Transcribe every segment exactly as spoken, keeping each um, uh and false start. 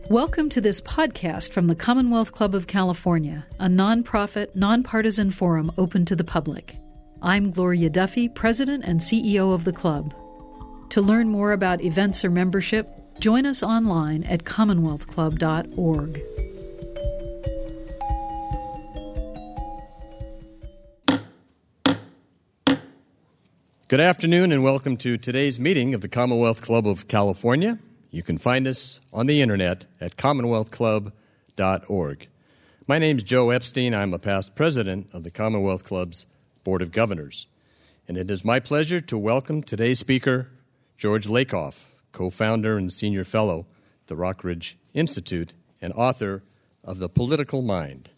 Welcome to this podcast from the Commonwealth Club of California, a nonprofit, nonpartisan forum open to the public. I'm Gloria Duffy, President and C E O of the club. To learn more about events or membership, join us online at commonwealth club dot org. Good afternoon and welcome to today's meeting of the Commonwealth Club of California. You can find us on the internet at commonwealth club dot org. My name is Joe Epstein. I'm a past president of the Commonwealth Club's Board of Governors. And it is my pleasure to welcome today's speaker, George Lakoff, co-founder and senior fellow at the Rockridge Institute and author of The Political Mind.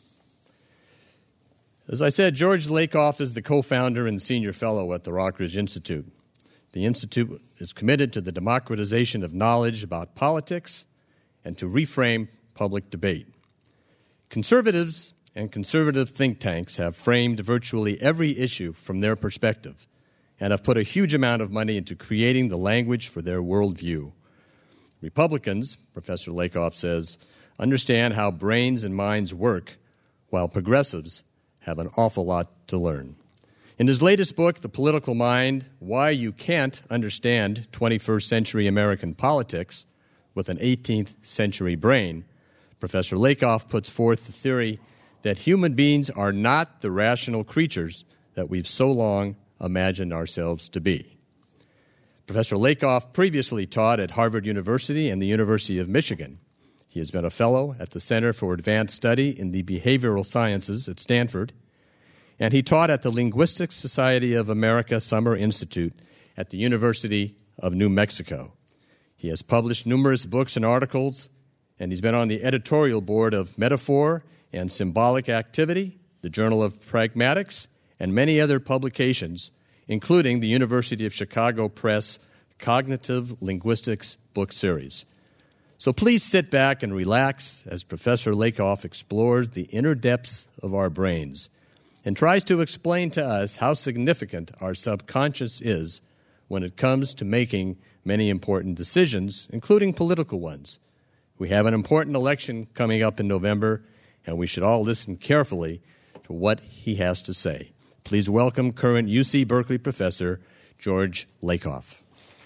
As I said, George Lakoff is the co-founder and senior fellow at the Rockridge Institute. The Institute is committed to the democratization of knowledge about politics and to reframe public debate. Conservatives and conservative think tanks have framed virtually every issue from their perspective and have put a huge amount of money into creating the language for their worldview. Republicans, Professor Lakoff says, understand how brains and minds work, while progressives have an awful lot to learn. In his latest book, The Political Mind, Why You Can't Understand twenty-first Century American Politics with an eighteenth Century Brain, Professor Lakoff puts forth the theory that human beings are not the rational creatures that we've so long imagined ourselves to be. Professor Lakoff previously taught at Harvard University and the University of Michigan. He has been a fellow at the Center for Advanced Study in the Behavioral Sciences at Stanford, and he taught at the Linguistics Society of America Summer Institute at the University of New Mexico. He has published numerous books and articles, and he's been on the editorial board of Metaphor and Symbolic Activity, the Journal of Pragmatics, and many other publications, including the University of Chicago Press Cognitive Linguistics book series. So please sit back and relax as Professor Lakoff explores the inner depths of our brains and tries to explain to us how significant our subconscious is when it comes to making many important decisions, including political ones. We have an important election coming up in November, and we should all listen carefully to what he has to say. Please welcome current U C Berkeley professor George Lakoff.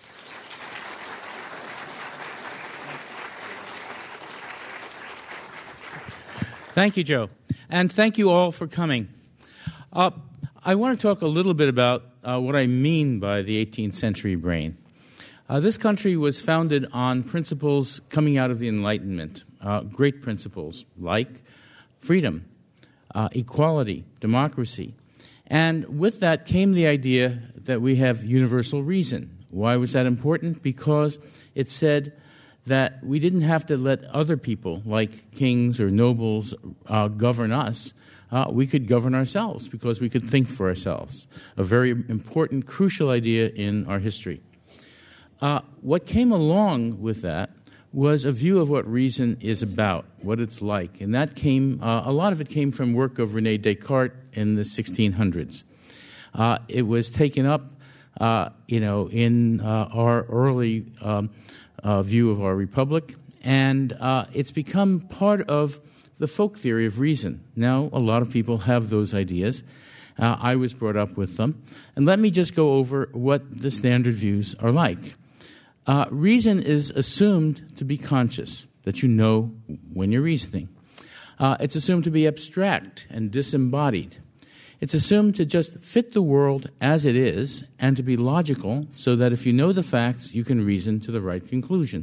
Thank you, Joe. And thank you all for coming. Uh, I want to talk a little bit about uh, what I mean by the eighteenth century brain. Uh, this country was founded on principles coming out of the Enlightenment, uh, great principles like freedom, uh, equality, democracy. And with that came the idea that we have universal reason. Why was that important? Because it said that we didn't have to let other people, like kings or nobles, uh, govern us. Uh, we could govern ourselves because we could think for ourselves. A very important, crucial idea in our history. Uh, what came along with that was a view of what reason is about, what it's like. And that came, uh, a lot of it came from work of René Descartes in the sixteen hundreds. Uh, it was taken up, uh, you know, in uh, our early um, uh, view of our republic, and uh, it's become part of the folk theory of reason. Now, a lot of people have those ideas. Uh, I was brought up with them. And let me just go over what the standard views are like. Uh, reason is assumed to be conscious, that you know when you're reasoning. Uh, it's assumed to be abstract and disembodied. It's assumed to just fit the world as it is and to be logical so that if you know the facts, you can reason to the right conclusion.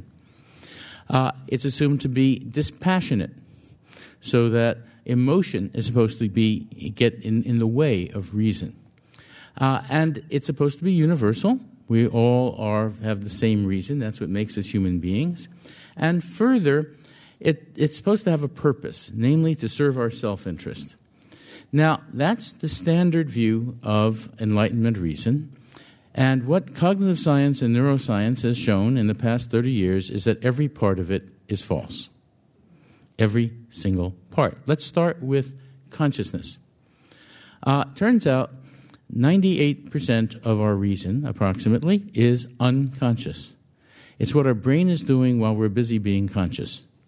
Uh, it's assumed to be dispassionate, so that emotion is supposed to be get in, in the way of reason. Uh, and it's supposed to be universal. We all are have the same reason. That's what makes us human beings. And further, it, it's supposed to have a purpose, namely to serve our self-interest. Now, that's the standard view of Enlightenment reason. And what cognitive science and neuroscience has shown in the past thirty years is that every part of it is false. Every single part. Let's start with consciousness. Uh, turns out ninety-eight percent of our reason, approximately, is unconscious. It's what our brain is doing while we're busy being conscious.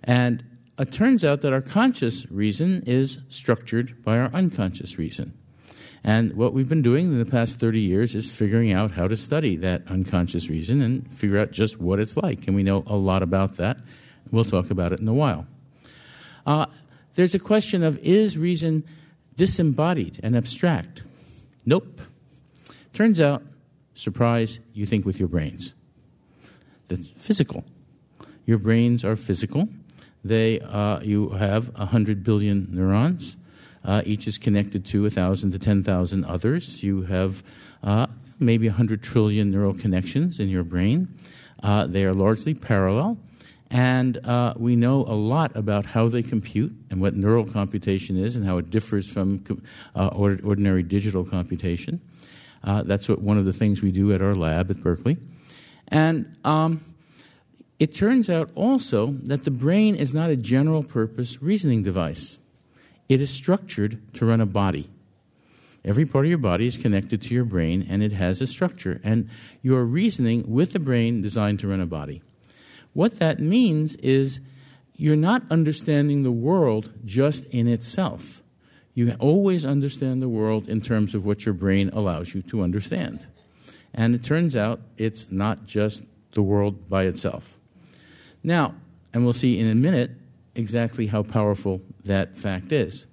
And it turns out that our conscious reason is structured by our unconscious reason. And what we've been doing in the past thirty years is figuring out how to study that unconscious reason and figure out just what it's like. And we know a lot about that. We'll talk about it in a while. Uh, there's a question of, is reason disembodied and abstract? Nope. Turns out, surprise, you think with your brains. That's physical. Your brains are physical. They, uh, you have one hundred billion neurons. Uh, each is connected to one thousand to ten thousand others. You have uh, maybe one hundred trillion neural connections in your brain. Uh, they are largely parallel. And uh, we know a lot about how they compute and what neural computation is and how it differs from uh, ordinary digital computation. Uh, that's what one of the things we do at our lab at Berkeley. And um, it turns out also that the brain is not a general-purpose reasoning device. It is structured to run a body. Every part of your body is connected to your brain, and it has a structure. And you're reasoning with the brain designed to run a body. What that means is you're not understanding the world just in itself. You always understand the world in terms of what your brain allows you to understand. And it turns out it's not just the world by itself. Now, and we'll see in a minute exactly how powerful that fact is.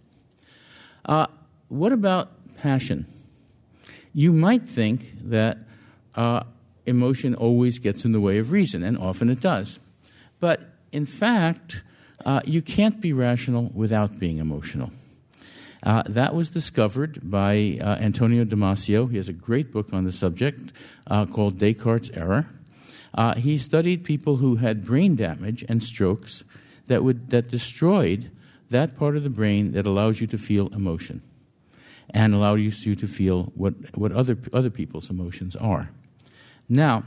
Uh, what about passion? You might think that uh, emotion always gets in the way of reason, and often it does. But in fact, uh, you can't be rational without being emotional. Uh, that was discovered by uh, Antonio Damasio. He has a great book on the subject uh, called Descartes' Error. Uh, he studied people who had brain damage and strokes that would that destroyed that part of the brain that allows you to feel emotion and allows you to feel what, what other, other people's emotions are. Now,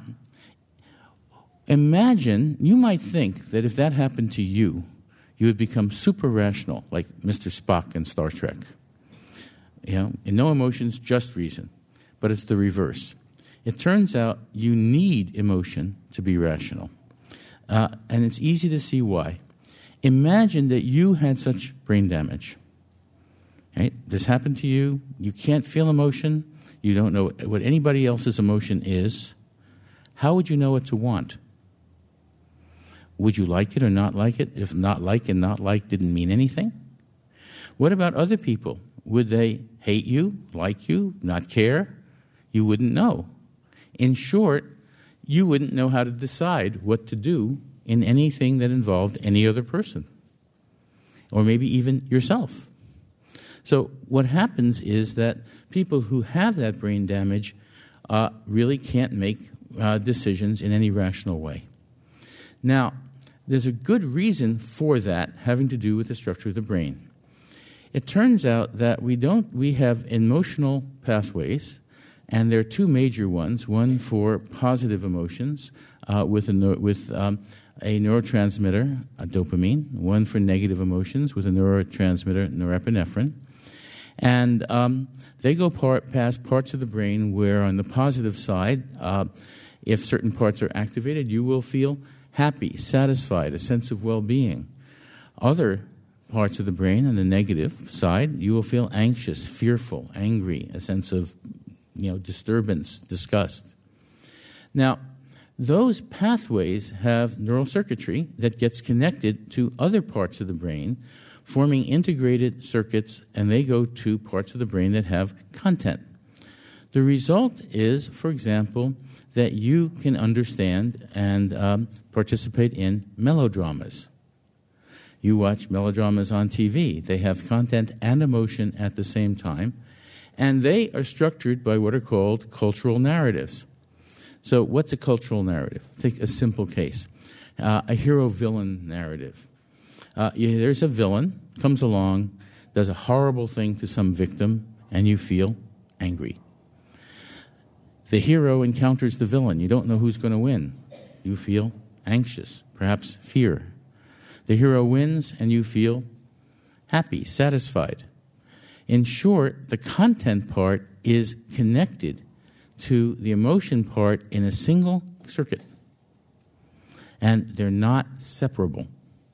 imagine, you might think that if that happened to you, you would become super rational, like Mister Spock in Star Trek. You know, and no emotions, just reason. But it's the reverse. It turns out you need emotion to be rational. Uh, and it's easy to see why. Imagine that you had such brain damage. Right? This happened to you. You can't feel emotion. You don't know what anybody else's emotion is. How would you know what to want? Would you like it or not like it? If not like and not like didn't mean anything? What about other people? Would they hate you, like you, not care? You wouldn't know. In short, you wouldn't know how to decide what to do in anything that involved any other person, or maybe even yourself. So what happens is that people who have that brain damage uh, really can't make uh, decisions in any rational way. Now, there's a good reason for that having to do with the structure of the brain. It turns out that we don't we have emotional pathways, and there are two major ones, one for positive emotions uh, with, a, with um, a neurotransmitter, a dopamine, one for negative emotions with a neurotransmitter, norepinephrine. And um, they go part, past parts of the brain where on the positive side, uh, if certain parts are activated, you will feel happy, satisfied, a sense of well-being. Other parts of the brain on the negative side, you will feel anxious, fearful, angry, a sense of you know, disturbance, disgust. Now, those pathways have neural circuitry that gets connected to other parts of the brain, forming integrated circuits, and they go to parts of the brain that have content. The result is, for example, that you can understand and um, participate in melodramas. You watch melodramas on T V. They have content and emotion at the same time, and they are structured by what are called cultural narratives. So what's a cultural narrative? Take a simple case, uh, a hero-villain narrative. Uh, you, there's a villain, comes along, does a horrible thing to some victim, and you feel angry. The hero encounters the villain. You don't know who's going to win. You feel anxious, perhaps fear. The hero wins, and you feel happy, satisfied. In short, the content part is connected to the emotion part in a single circuit. And they're not separable.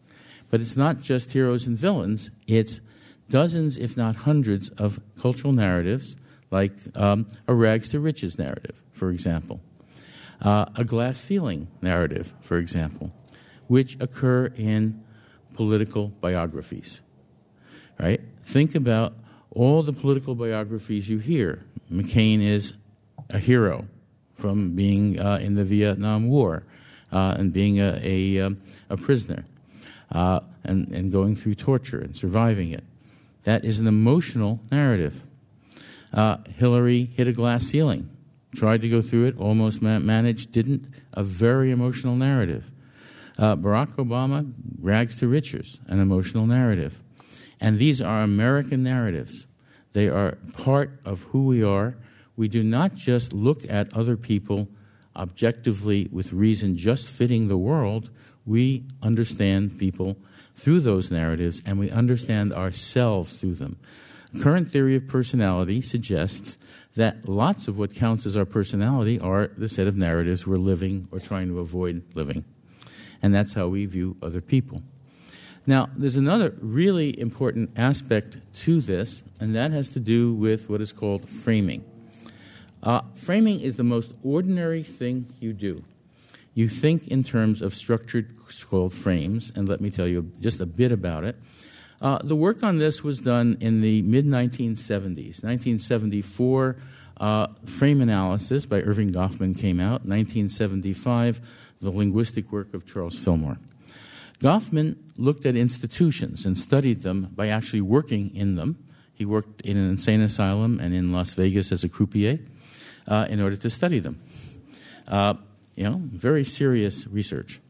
But it's not just heroes and villains. It's dozens, if not hundreds, of cultural narratives, like um, a rags to riches narrative, for example, uh, a glass ceiling narrative, for example, which occur in political biographies, right? Think about all the political biographies you hear. McCain is a hero from being uh, in the Vietnam War uh, and being a, a, um, a prisoner uh, and, and going through torture and surviving it. That is an emotional narrative. Uh, Hillary hit a glass ceiling, tried to go through it, almost ma- managed, didn't. A very emotional narrative. Uh, Barack Obama, rags to riches, an emotional narrative. And these are American narratives. They are part of who we are. We do not just look at other people objectively with reason just fitting the world. We understand people through those narratives, and we understand ourselves through them. Current theory of personality suggests that lots of what counts as our personality are the set of narratives we're living or trying to avoid living. And that's how we view other people. Now, there's another really important aspect to this, and that has to do with what is called framing. Uh, framing is the most ordinary thing you do. You think in terms of structured called frames, and let me tell you just a bit about it. Uh, the work on this was done in the mid nineteen seventies. nineteen seventy-four, uh, frame analysis by Irving Goffman came out. nineteen seventy-five, the linguistic work of Charles Fillmore. Goffman looked at institutions and studied them by actually working in them. He worked in an insane asylum and in Las Vegas as a croupier uh, in order to study them. Uh, you know, very serious research.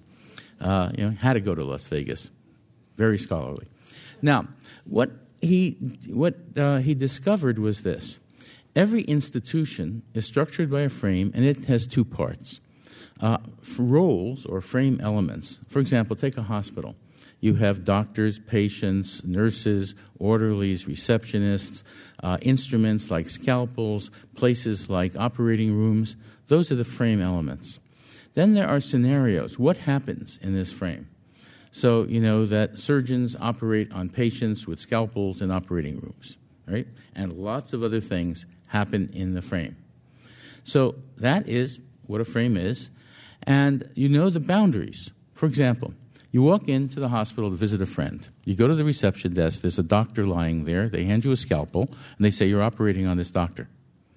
Uh, you know, had to go to Las Vegas. Very scholarly. Now, what he what uh, he discovered was this: every institution is structured by a frame, and it has two parts. Uh, roles or frame elements. For example, take a hospital. You have doctors, patients, nurses, orderlies, receptionists, uh, instruments like scalpels, places like operating rooms. Those are the frame elements. Then there are scenarios. What happens in this frame? So, you know that surgeons operate on patients with scalpels in operating rooms, right? And lots of other things happen in the frame. So that is what a frame is. And you know the boundaries. For example, you walk into the hospital to visit a friend. You go to the reception desk. There's a doctor lying there. They hand you a scalpel, and they say, you're operating on this doctor.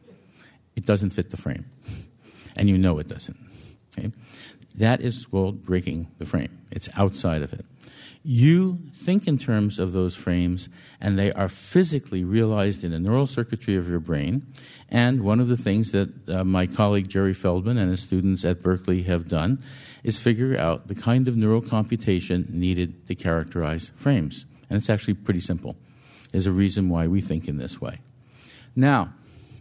It doesn't fit the frame. And you know it doesn't. Okay? That is called breaking the frame. It's outside of it. You think in terms of those frames, and they are physically realized in the neural circuitry of your brain. And one of the things that uh, my colleague Jerry Feldman and his students at Berkeley have done is figure out the kind of neural computation needed to characterize frames. And it's actually pretty simple. There's a reason why we think in this way. Now,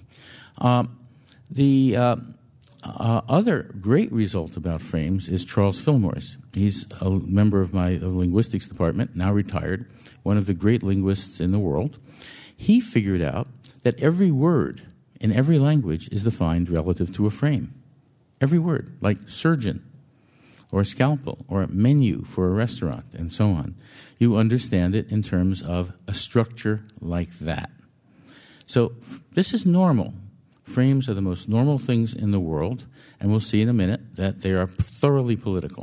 um, the... Uh, Uh, other great result about frames is Charles Fillmore's. He's a member of my of linguistics department, now retired, one of the great linguists in the world. He figured out that every word in every language is defined relative to a frame. Every word, like surgeon or scalpel or menu for a restaurant and so on. You understand it in terms of a structure like that. So this is normal. Frames are the most normal things in the world, and we'll see in a minute that they are thoroughly political.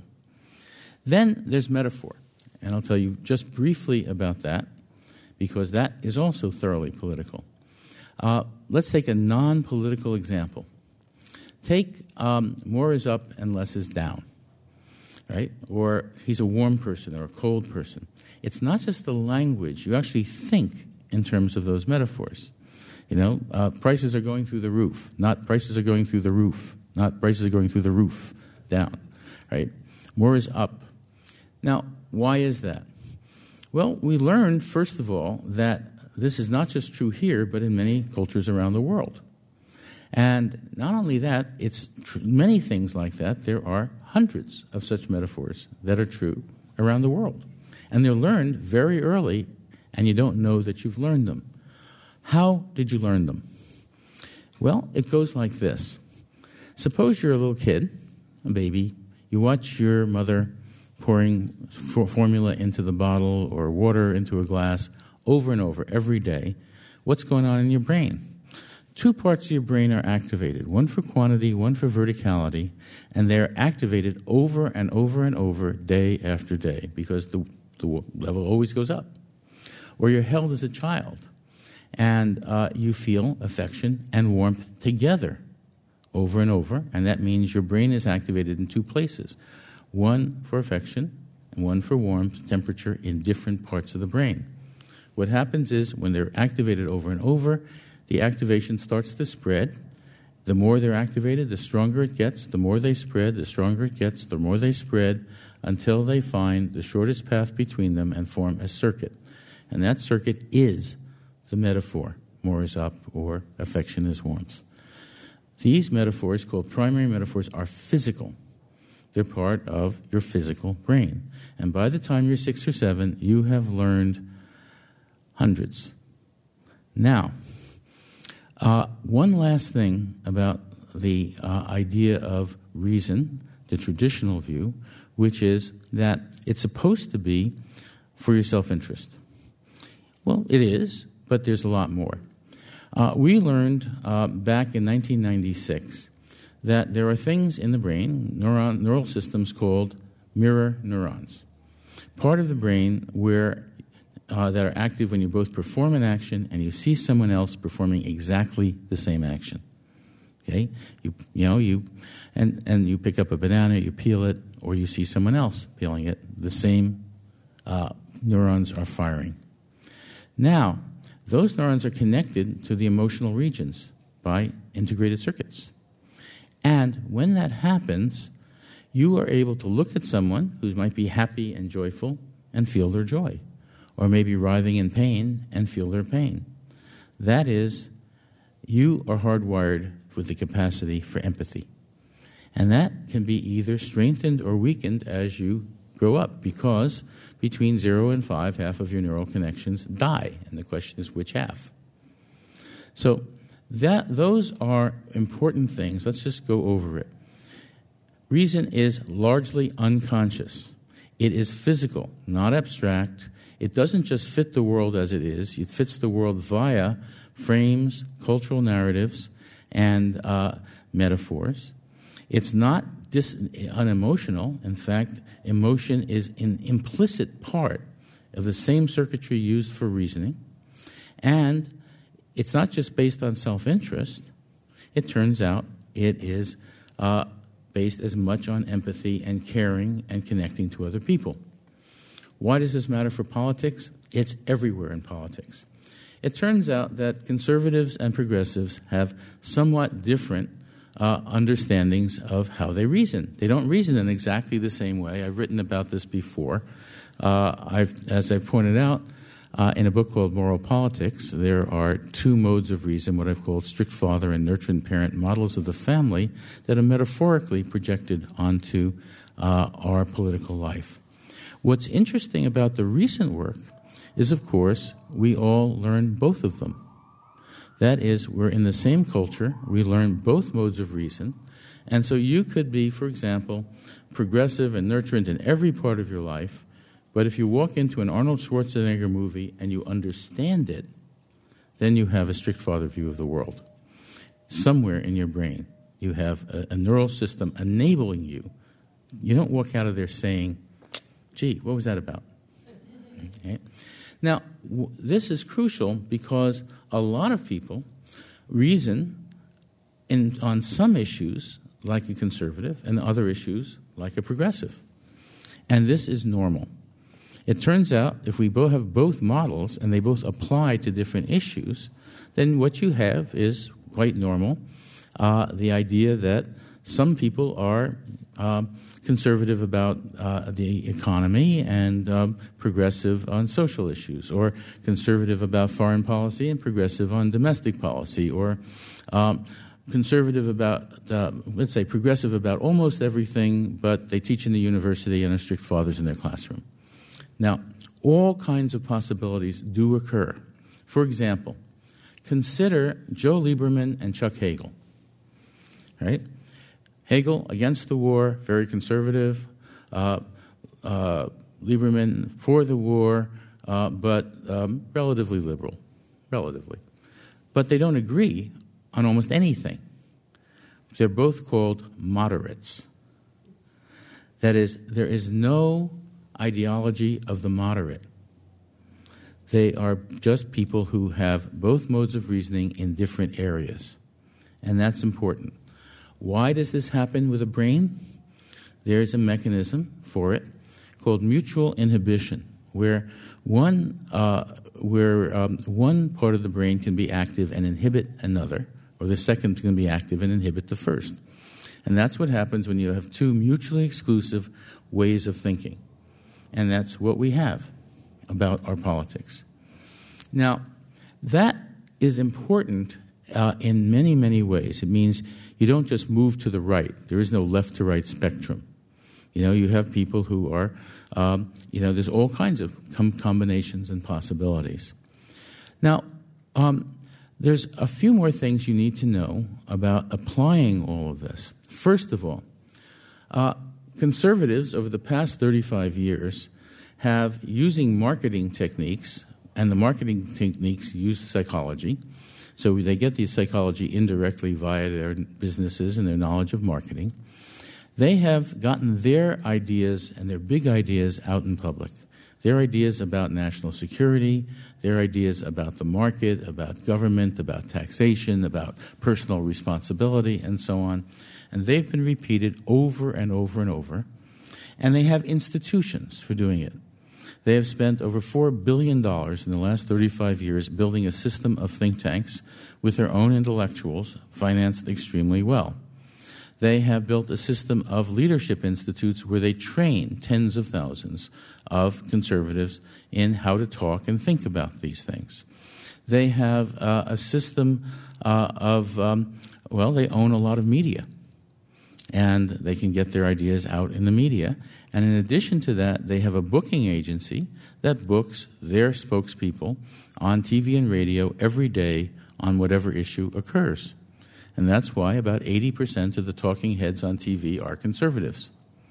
Then there's metaphor, and I'll tell you just briefly about that, because that is also thoroughly political. Uh, let's take a non-political example. Take um, more is up and less is down, right? Or he's a warm person or a cold person. It's not just the language. You actually think in terms of those metaphors. You know, uh, prices are going through the roof, not prices are going through the roof, not prices are going through the roof, down, right? More is up. Now, why is that? Well, we learned, first of all, that this is not just true here, but in many cultures around the world. And not only that, it's tr- many things like that. There are hundreds of such metaphors that are true around the world. And they're learned very early, and you don't know that you've learned them. How did you learn them? Well, it goes like this. Suppose you're a little kid, a baby. You watch your mother pouring for formula into the bottle or water into a glass over and over every day, what's going on in your brain? Two parts of your brain are activated, one for quantity, one for verticality, and they're activated over and over and over day after day because the, the level always goes up. Or you're held as a child, and uh, you feel affection and warmth together over and over, and that means your brain is activated in two places, one for affection and one for warmth, temperature in different parts of the brain. What happens is when they're activated over and over, the activation starts to spread. The more they're activated, the stronger it gets. The more they spread, the stronger it gets. The more they spread until they find the shortest path between them and form a circuit. And that circuit is the metaphor, more is up or affection is warmth. These metaphors, called primary metaphors, are physical. They're part of your physical brain. And by the time you're six or seven, you have learned hundreds. Now, uh, one last thing about the uh, idea of reason, the traditional view, which is that it's supposed to be for your self-interest. Well, it is, but there's a lot more. Uh, we learned uh, back in nineteen ninety-six that there are things in the brain, neuron, neural systems called mirror neurons. Part of the brain where uh, that are active when you both perform an action and you see someone else performing exactly the same action. Okay, you you know you, and and you pick up a banana, you peel it, or you see someone else peeling it. The same uh, neurons are firing. Now, those neurons are connected to the emotional regions by integrated circuits. And when that happens, you are able to look at someone who might be happy and joyful and feel their joy, or maybe writhing in pain and feel their pain. That is, you are hardwired with the capacity for empathy. And that can be either strengthened or weakened as you grow up, because between zero and five, half of your neural connections die. And the question is, which half? So that those are important things. Let's just go over it. Reason is largely unconscious. It is physical, not abstract. It doesn't just fit the world as it is. It fits the world via frames, cultural narratives, and uh, metaphors. It's not dis- unemotional. In fact, emotion is an implicit part of the same circuitry used for reasoning. And it's not just based on self-interest. It turns out it is uh, based as much on empathy and caring and connecting to other people. Why does this matter for politics? It's everywhere in politics. It turns out that conservatives and progressives have somewhat different uh, understandings of how they reason. They don't reason in exactly the same way. I've written about this before. Uh, I've, as I've pointed out, uh, in a book called Moral Politics, there are two modes of reason, what I've called strict father and nurturant parent models of the family, that are metaphorically projected onto uh, our political life. What's interesting about the recent work is, of course, we all learn both of them. That is, we're in the same culture, we learn both modes of reason, and so you could be, for example, progressive and nurturant in every part of your life, but if you walk into an Arnold Schwarzenegger movie and you understand it, then you have a strict father view of the world. Somewhere in your brain, you have a, a neural system enabling you. You don't walk out of there saying, gee, what was that about? Okay. Now, w- this is crucial because a lot of people reason in, on some issues like a conservative and other issues like a progressive. And this is normal. It turns out if we both have both models and they both apply to different issues, then what you have is quite normal. Uh, the idea that some people are uh, conservative about uh, the economy and um, progressive on social issues, or conservative about foreign policy and progressive on domestic policy, or um, conservative about, uh, let's say, progressive about almost everything, but they teach in the university and are strict fathers in their classroom. Now, all kinds of possibilities do occur. For example, consider Joe Lieberman and Chuck Hagel. Right? Hegel, against the war, very conservative. Uh, uh, Lieberman for the war, uh, but um, relatively liberal, relatively. But they don't agree on almost anything. They're both called moderates. That is, there is no ideology of the moderate. They are just people who have both modes of reasoning in different areas. And that's important. Why does this happen with a brain? There's a mechanism for it called mutual inhibition, where one, uh, where um, one part of the brain can be active and inhibit another, or the second can be active and inhibit the first. And that's what happens when you have two mutually exclusive ways of thinking. And that's what we have about our politics. Now, that is important uh, in many, many ways. It means you don't just move to the right. There is no left-to-right spectrum. You know, you have people who are, um, you know, there's all kinds of com- combinations and possibilities. Now, um, there's a few more things you need to know about applying all of this. First of all, uh, conservatives over the past thirty-five years have, using marketing techniques, and the marketing techniques use psychology, so they get the psychology indirectly via their businesses and their knowledge of marketing. They have gotten their ideas and their big ideas out in public. Their ideas about national security, their ideas about the market, about government, about taxation, about personal responsibility, and so on. And they've been repeated over and over and over. And they have institutions for doing it. They have spent over four billion dollars in the last thirty-five years building a system of think tanks with their own intellectuals, financed extremely well. They have built a system of leadership institutes where they train tens of thousands of conservatives in how to talk and think about these things. They have uh, a system uh, of, um, well, they own a lot of media, and they can get their ideas out in the media. And in addition to that, they have a booking agency that books their spokespeople on T V and radio every day on whatever issue occurs. And that's why about eighty percent of the talking heads on T V are conservatives.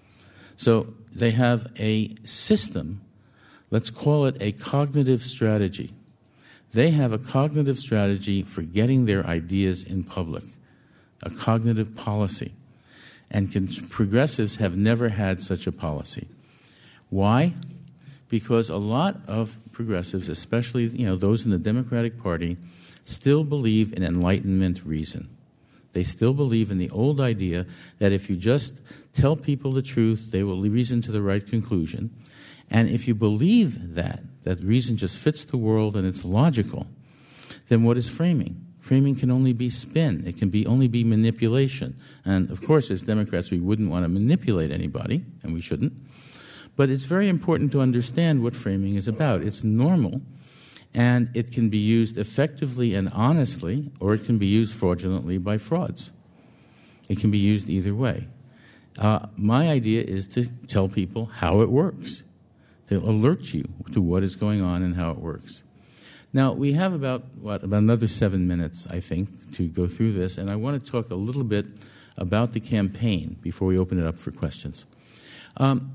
So they have a system, let's call it a cognitive strategy. They have a cognitive strategy for getting their ideas in public, a cognitive policy. And con- progressives have never had such a policy. Why? Because a lot of progressives, especially you know those in the Democratic Party, still believe in Enlightenment reason. They still believe in the old idea that if you just tell people the truth, they will reason to the right conclusion. And if you believe that, that reason just fits the world and it's logical, then what is framing? Framing can only be spin. It can be only be manipulation. And of course, as Democrats, we wouldn't want to manipulate anybody, and we shouldn't. But it's very important to understand what framing is about. It's normal. And it can be used effectively and honestly, or it can be used fraudulently by frauds. It can be used either way. Uh, my idea is to tell people how it works, to alert you to what is going on and how it works. Now, we have about, what, about another seven minutes, I think, to go through this, and I want to talk a little bit about the campaign before we open it up for questions. Um,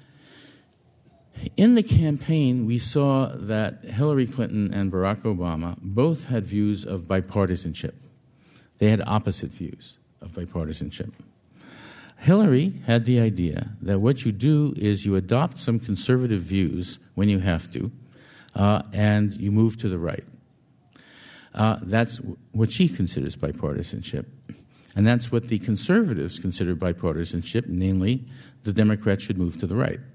In the campaign, we saw that Hillary Clinton and Barack Obama both had views of bipartisanship. They had opposite views of bipartisanship. Hillary had the idea that what you do is you adopt some conservative views when you have to, uh, and you move to the right. Uh, that's what she considers bipartisanship. And that's what the conservatives consider bipartisanship, namely, the Democrats should move to the right.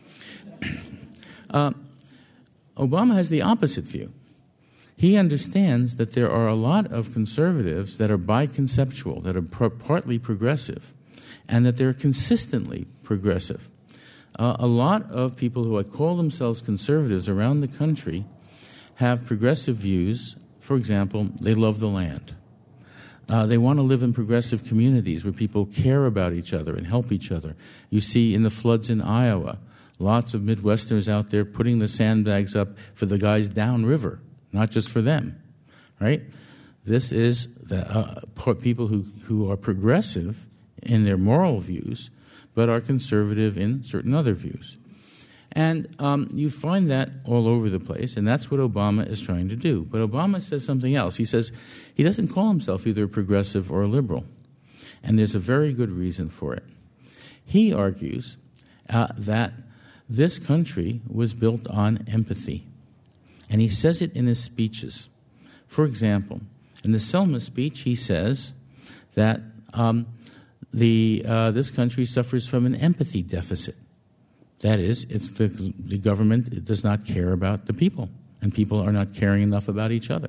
Uh, Obama has the opposite view. He understands that there are a lot of conservatives that are biconceptual, that are pro- partly progressive, and that they're consistently progressive. Uh, a lot of people who call themselves conservatives around the country have progressive views. For example, they love the land. Uh, they want to live in progressive communities where people care about each other and help each other. You see in the floods in Iowa, lots of Midwesterners out there putting the sandbags up for the guys downriver, not just for them, right? This is the uh, people who, who are progressive in their moral views, but are conservative in certain other views. And um, you find that all over the place, and that's what Obama is trying to do. But Obama says something else. He says he doesn't call himself either a progressive or a liberal, and there's a very good reason for it. He argues uh, that this country was built on empathy, and he says it in his speeches. For example, in the Selma speech, he says that um, the uh, this country suffers from an empathy deficit. That is, it's the, the government does not care about the people, and people are not caring enough about each other.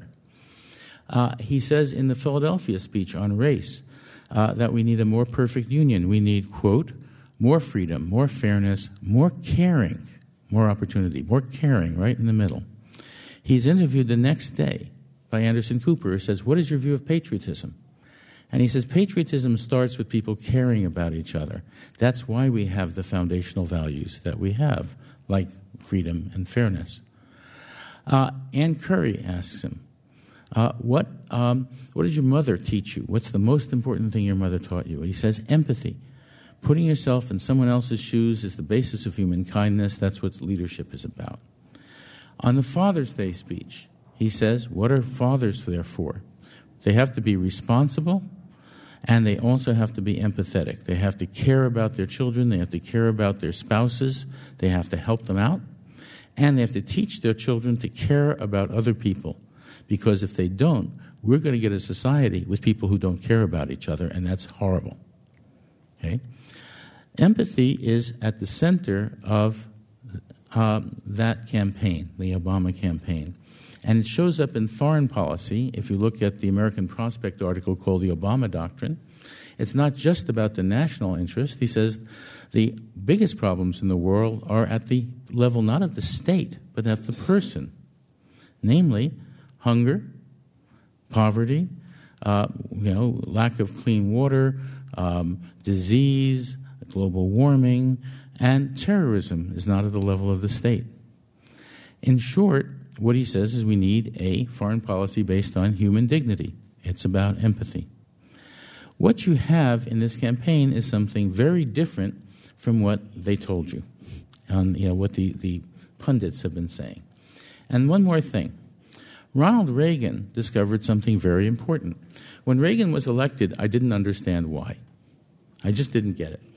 Uh, he says in the Philadelphia speech on race uh, that we need a more perfect union. We need, quote, more freedom, more fairness, more caring, more opportunity, more caring, right in the middle. He's interviewed the next day by Anderson Cooper, who says, what is your view of patriotism? And he says patriotism starts with people caring about each other. That's why we have the foundational values that we have, like freedom and fairness. Uh, Ann Curry asks him, uh, what, um, what did your mother teach you? What's the most important thing your mother taught you? And he says empathy. Putting yourself in someone else's shoes is the basis of human kindness. That's what leadership is about. On the Father's Day speech, he says, what are fathers there for? They have to be responsible, and they also have to be empathetic. They have to care about their children. They have to care about their spouses. They have to help them out. And they have to teach their children to care about other people. Because if they don't, we're going to get a society with people who don't care about each other, and that's horrible. Okay? Empathy is at the center of um, that campaign, the Obama campaign. And it shows up in foreign policy. If you look at the American Prospect article called The Obama Doctrine, it's not just about the national interest. He says the biggest problems in the world are at the level not of the state, but of the person. Namely, hunger, poverty, uh, you know, lack of clean water, um, disease, global warming, and terrorism is not at the level of the state. In short, what he says is we need a foreign policy based on human dignity. It's about empathy. What you have in this campaign is something very different from what they told you, and you know what the, the pundits have been saying. And one more thing. Ronald Reagan discovered something very important. When Reagan was elected, I didn't understand why. I just didn't get it.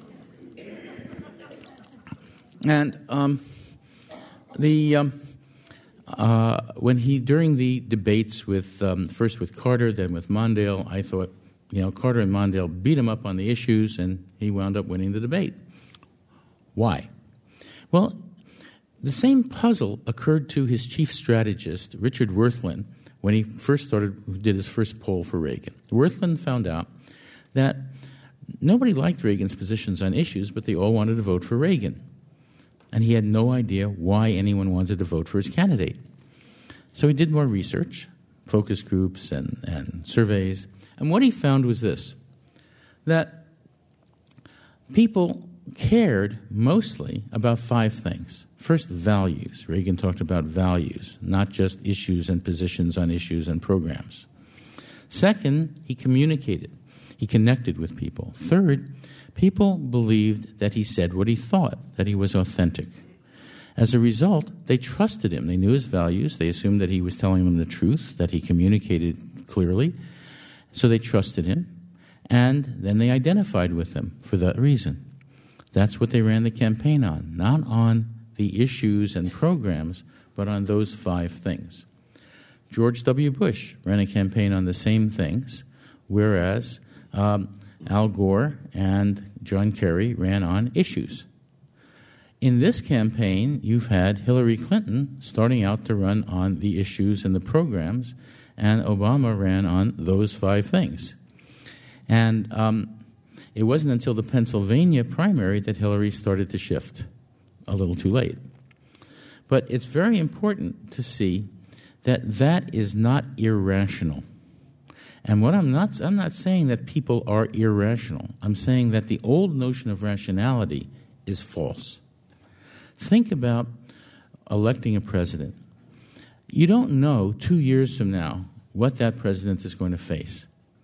And um, the... Um, Uh, when he, during the debates with, um, first with Carter, then with Mondale, I thought, you know, Carter and Mondale beat him up on the issues, and he wound up winning the debate. Why? Well, the same puzzle occurred to his chief strategist, Richard Wirthlin, when he first started, did his first poll for Reagan. Wirthlin found out that nobody liked Reagan's positions on issues, but they all wanted to vote for Reagan. And he had no idea why anyone wanted to vote for his candidate. So he did more research, focus groups and, and surveys, and what he found was this, that people cared mostly about five things. First, values. Reagan talked about values, not just issues and positions on issues and programs. Second, he communicated. He connected with people. Third, people believed that he said what he thought, that he was authentic. As a result, they trusted him. They knew his values. They assumed that he was telling them the truth, that he communicated clearly. So they trusted him, and then they identified with him for that reason. That's what they ran the campaign on, not on the issues and programs, but on those five things. George W. Bush ran a campaign on the same things, whereas um, Al Gore and John Kerry ran on issues. In this campaign, you've had Hillary Clinton starting out to run on the issues and the programs, and Obama ran on those five things. And um, it wasn't until the Pennsylvania primary that Hillary started to shift, a little too late. But it's very important to see that that is not irrational. And what I'm not, I'm not saying that people are irrational. I'm saying that the old notion of rationality is false. Think about electing a president. You don't know two years from now what that president is going to face.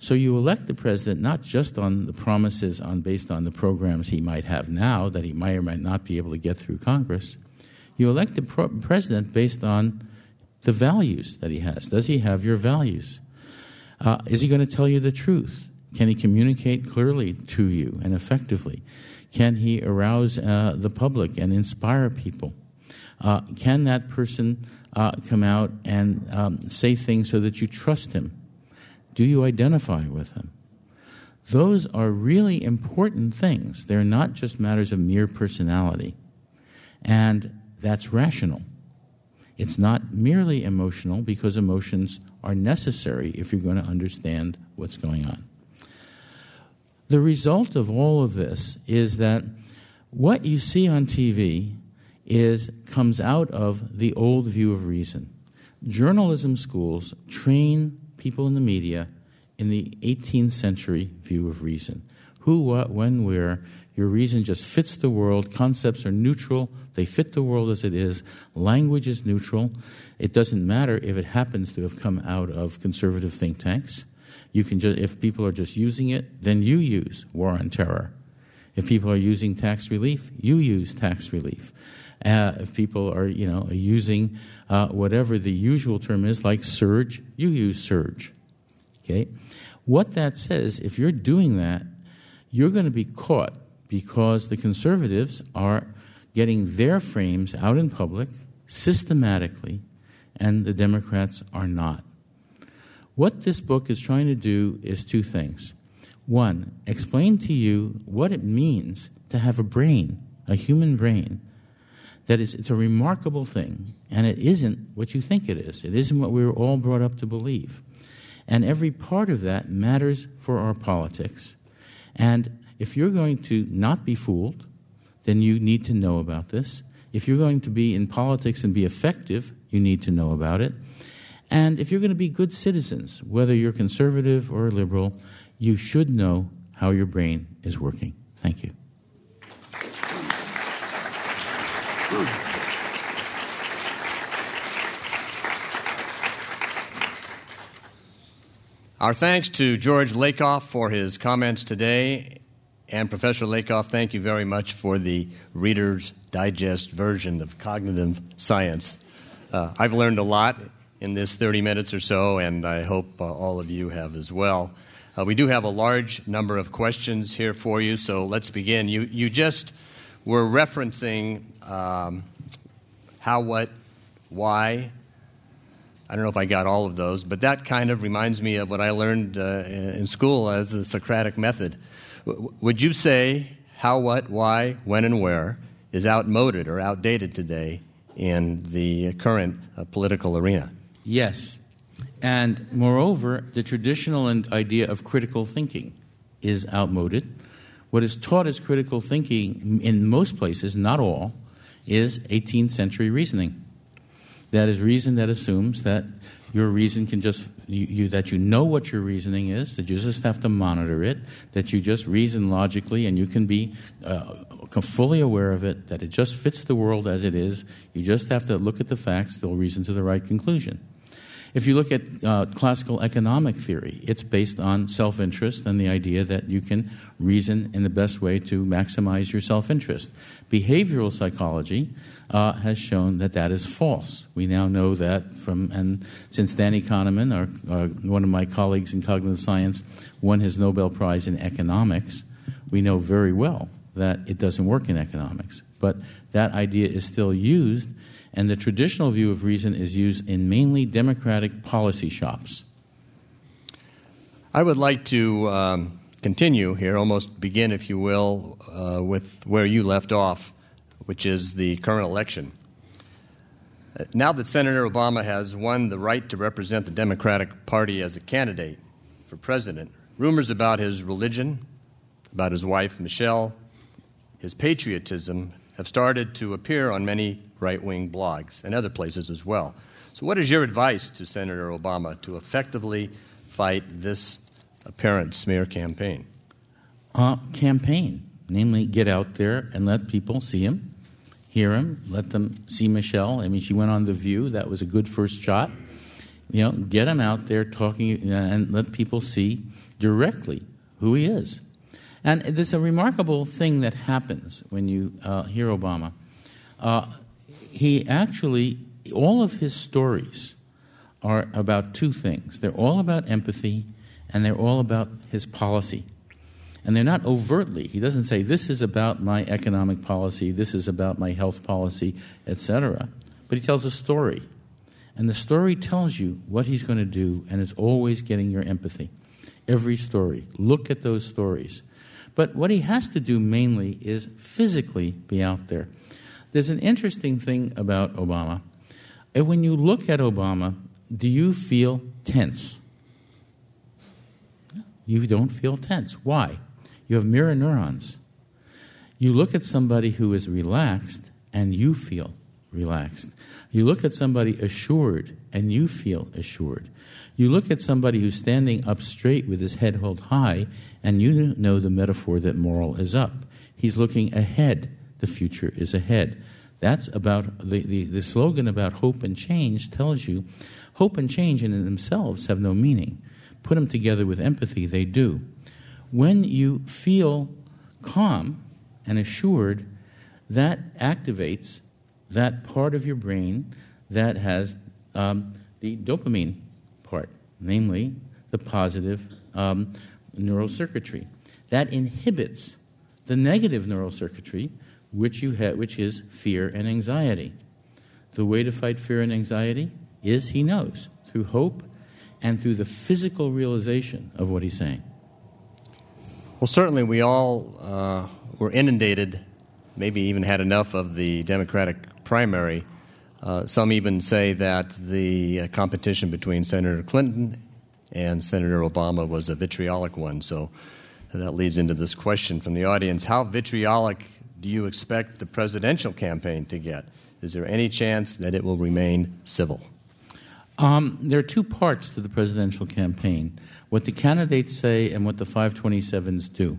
So you elect the president not just on the promises on based on the programs he might have now that he might or might not be able to get through Congress. You elect the pro- president based on the values that he has. Does he have your values? Uh, is he going to tell you the truth? Can he communicate clearly to you and effectively? Can he arouse uh, the public and inspire people? Uh, can that person uh, come out and um, say things so that you trust him? Do you identify with him? Those are really important things. They're not just matters of mere personality. And that's rational. It's not merely emotional, because emotions are necessary if you're going to understand what's going on. The result of all of this is that what you see on T V is comes out of the old view of reason. Journalism schools train people in the media in the eighteenth century view of reason. Who, what, when, where. Your reason just fits the world. Concepts are neutral. They fit the world as it is. Language is neutral. It doesn't matter if it happens to have come out of conservative think tanks. You can just, if people are just using it, then you use war on terror. If people are using tax relief, you use tax relief. Uh, if people are, you know, using uh, whatever the usual term is, like surge, you use surge. Okay? What that says, if you're doing that, you're going to be caught because the conservatives are getting their frames out in public systematically, and the Democrats are not. What this book is trying to do is two things. One, explain to you what it means to have a brain, a human brain. That is, it's a remarkable thing, and it isn't what you think it is. It isn't what we were all brought up to believe. And every part of that matters for our politics. And if you're going to not be fooled, then you need to know about this. If you're going to be in politics and be effective, you need to know about it. And if you're going to be good citizens, whether you're conservative or liberal, you should know how your brain is working. Thank you. Our thanks to George Lakoff for his comments today. And Professor Lakoff, thank you very much for the Reader's Digest version of cognitive science. Uh, I've learned a lot in this thirty minutes or so, and I hope uh, all of you have as well. Uh, we do have a large number of questions here for you, so let's begin. You, you just were referencing um, how, what, why. I don't know if I got all of those, but that kind of reminds me of what I learned uh, in school as the Socratic method. W- would you say how, what, why, when, and where is outmoded or outdated today in the current uh, political arena? Yes. And moreover, the traditional idea of critical thinking is outmoded. What is taught as critical thinking in most places, not all, is eighteenth century reasoning. That is reason that assumes that your reason can just, you, you, that you know what your reasoning is, that you just have to monitor it, that you just reason logically and you can be uh, fully aware of it, that it just fits the world as it is. You just have to look at the facts, they'll reason to the right conclusion. If you look at uh, classical economic theory, it's based on self-interest and the idea that you can reason in the best way to maximize your self-interest. Behavioral psychology uh, has shown that that is false. We now know that from, and since Danny Kahneman, our, uh, one of my colleagues in cognitive science, won his Nobel Prize in economics, we know very well that it doesn't work in economics. But that idea is still used, and the traditional view of reason is used in mainly democratic policy shops. I would like to um, continue here, almost begin, if you will, uh, with where you left off, which is the current election. Uh, now that Senator Obama has won the right to represent the Democratic Party as a candidate for president, rumors about his religion, about his wife, Michelle, his patriotism have started to appear on many right-wing blogs and other places as well. So what is your advice to Senator Obama to effectively fight this apparent smear campaign? Uh, campaign, namely get out there and let people see him, hear him, let them see Michelle. I mean, she went on The View. That was a good first shot. You know, get him out there talking and let people see directly who he is. And there's a remarkable thing that happens when you uh, hear Obama. Uh, he actually, all of his stories are about two things. They're all about empathy, and they're all about his policy. And they're not overtly. He doesn't say, this is about my economic policy, this is about my health policy, et cetera. But he tells a story. And the story tells you what he's going to do, and it's always getting your empathy. Every story. Look at those stories. But what he has to do mainly is physically be out there. There's an interesting thing about Obama. And when you look at Obama, do you feel tense? You don't feel tense. Why? You have mirror neurons. You look at somebody who is relaxed, and you feel relaxed. You look at somebody assured, and you feel assured. You look at somebody who's standing up straight with his head held high, and you know the metaphor that moral is up. He's looking ahead. The future is ahead. That's about, the, the, the slogan about hope and change tells you hope and change in themselves have no meaning. Put them together with empathy, they do. When you feel calm and assured, that activates that part of your brain that has um, the dopamine part, namely the positive um, neural circuitry. That inhibits the negative neural circuitry, which you ha- which is fear and anxiety. The way to fight fear and anxiety is, he knows, through hope and through the physical realization of what he's saying. Well, certainly we all uh, were inundated, maybe even had enough of the Democratic primary. Uh, some even say that the uh, competition between Senator Clinton and Senator Obama was a vitriolic one. So that leads into this question from the audience. How vitriolic do you expect the presidential campaign to get? Is there any chance that it will remain civil? Um, there are two parts to the presidential campaign, what the candidates say and what the five twenty-sevens do.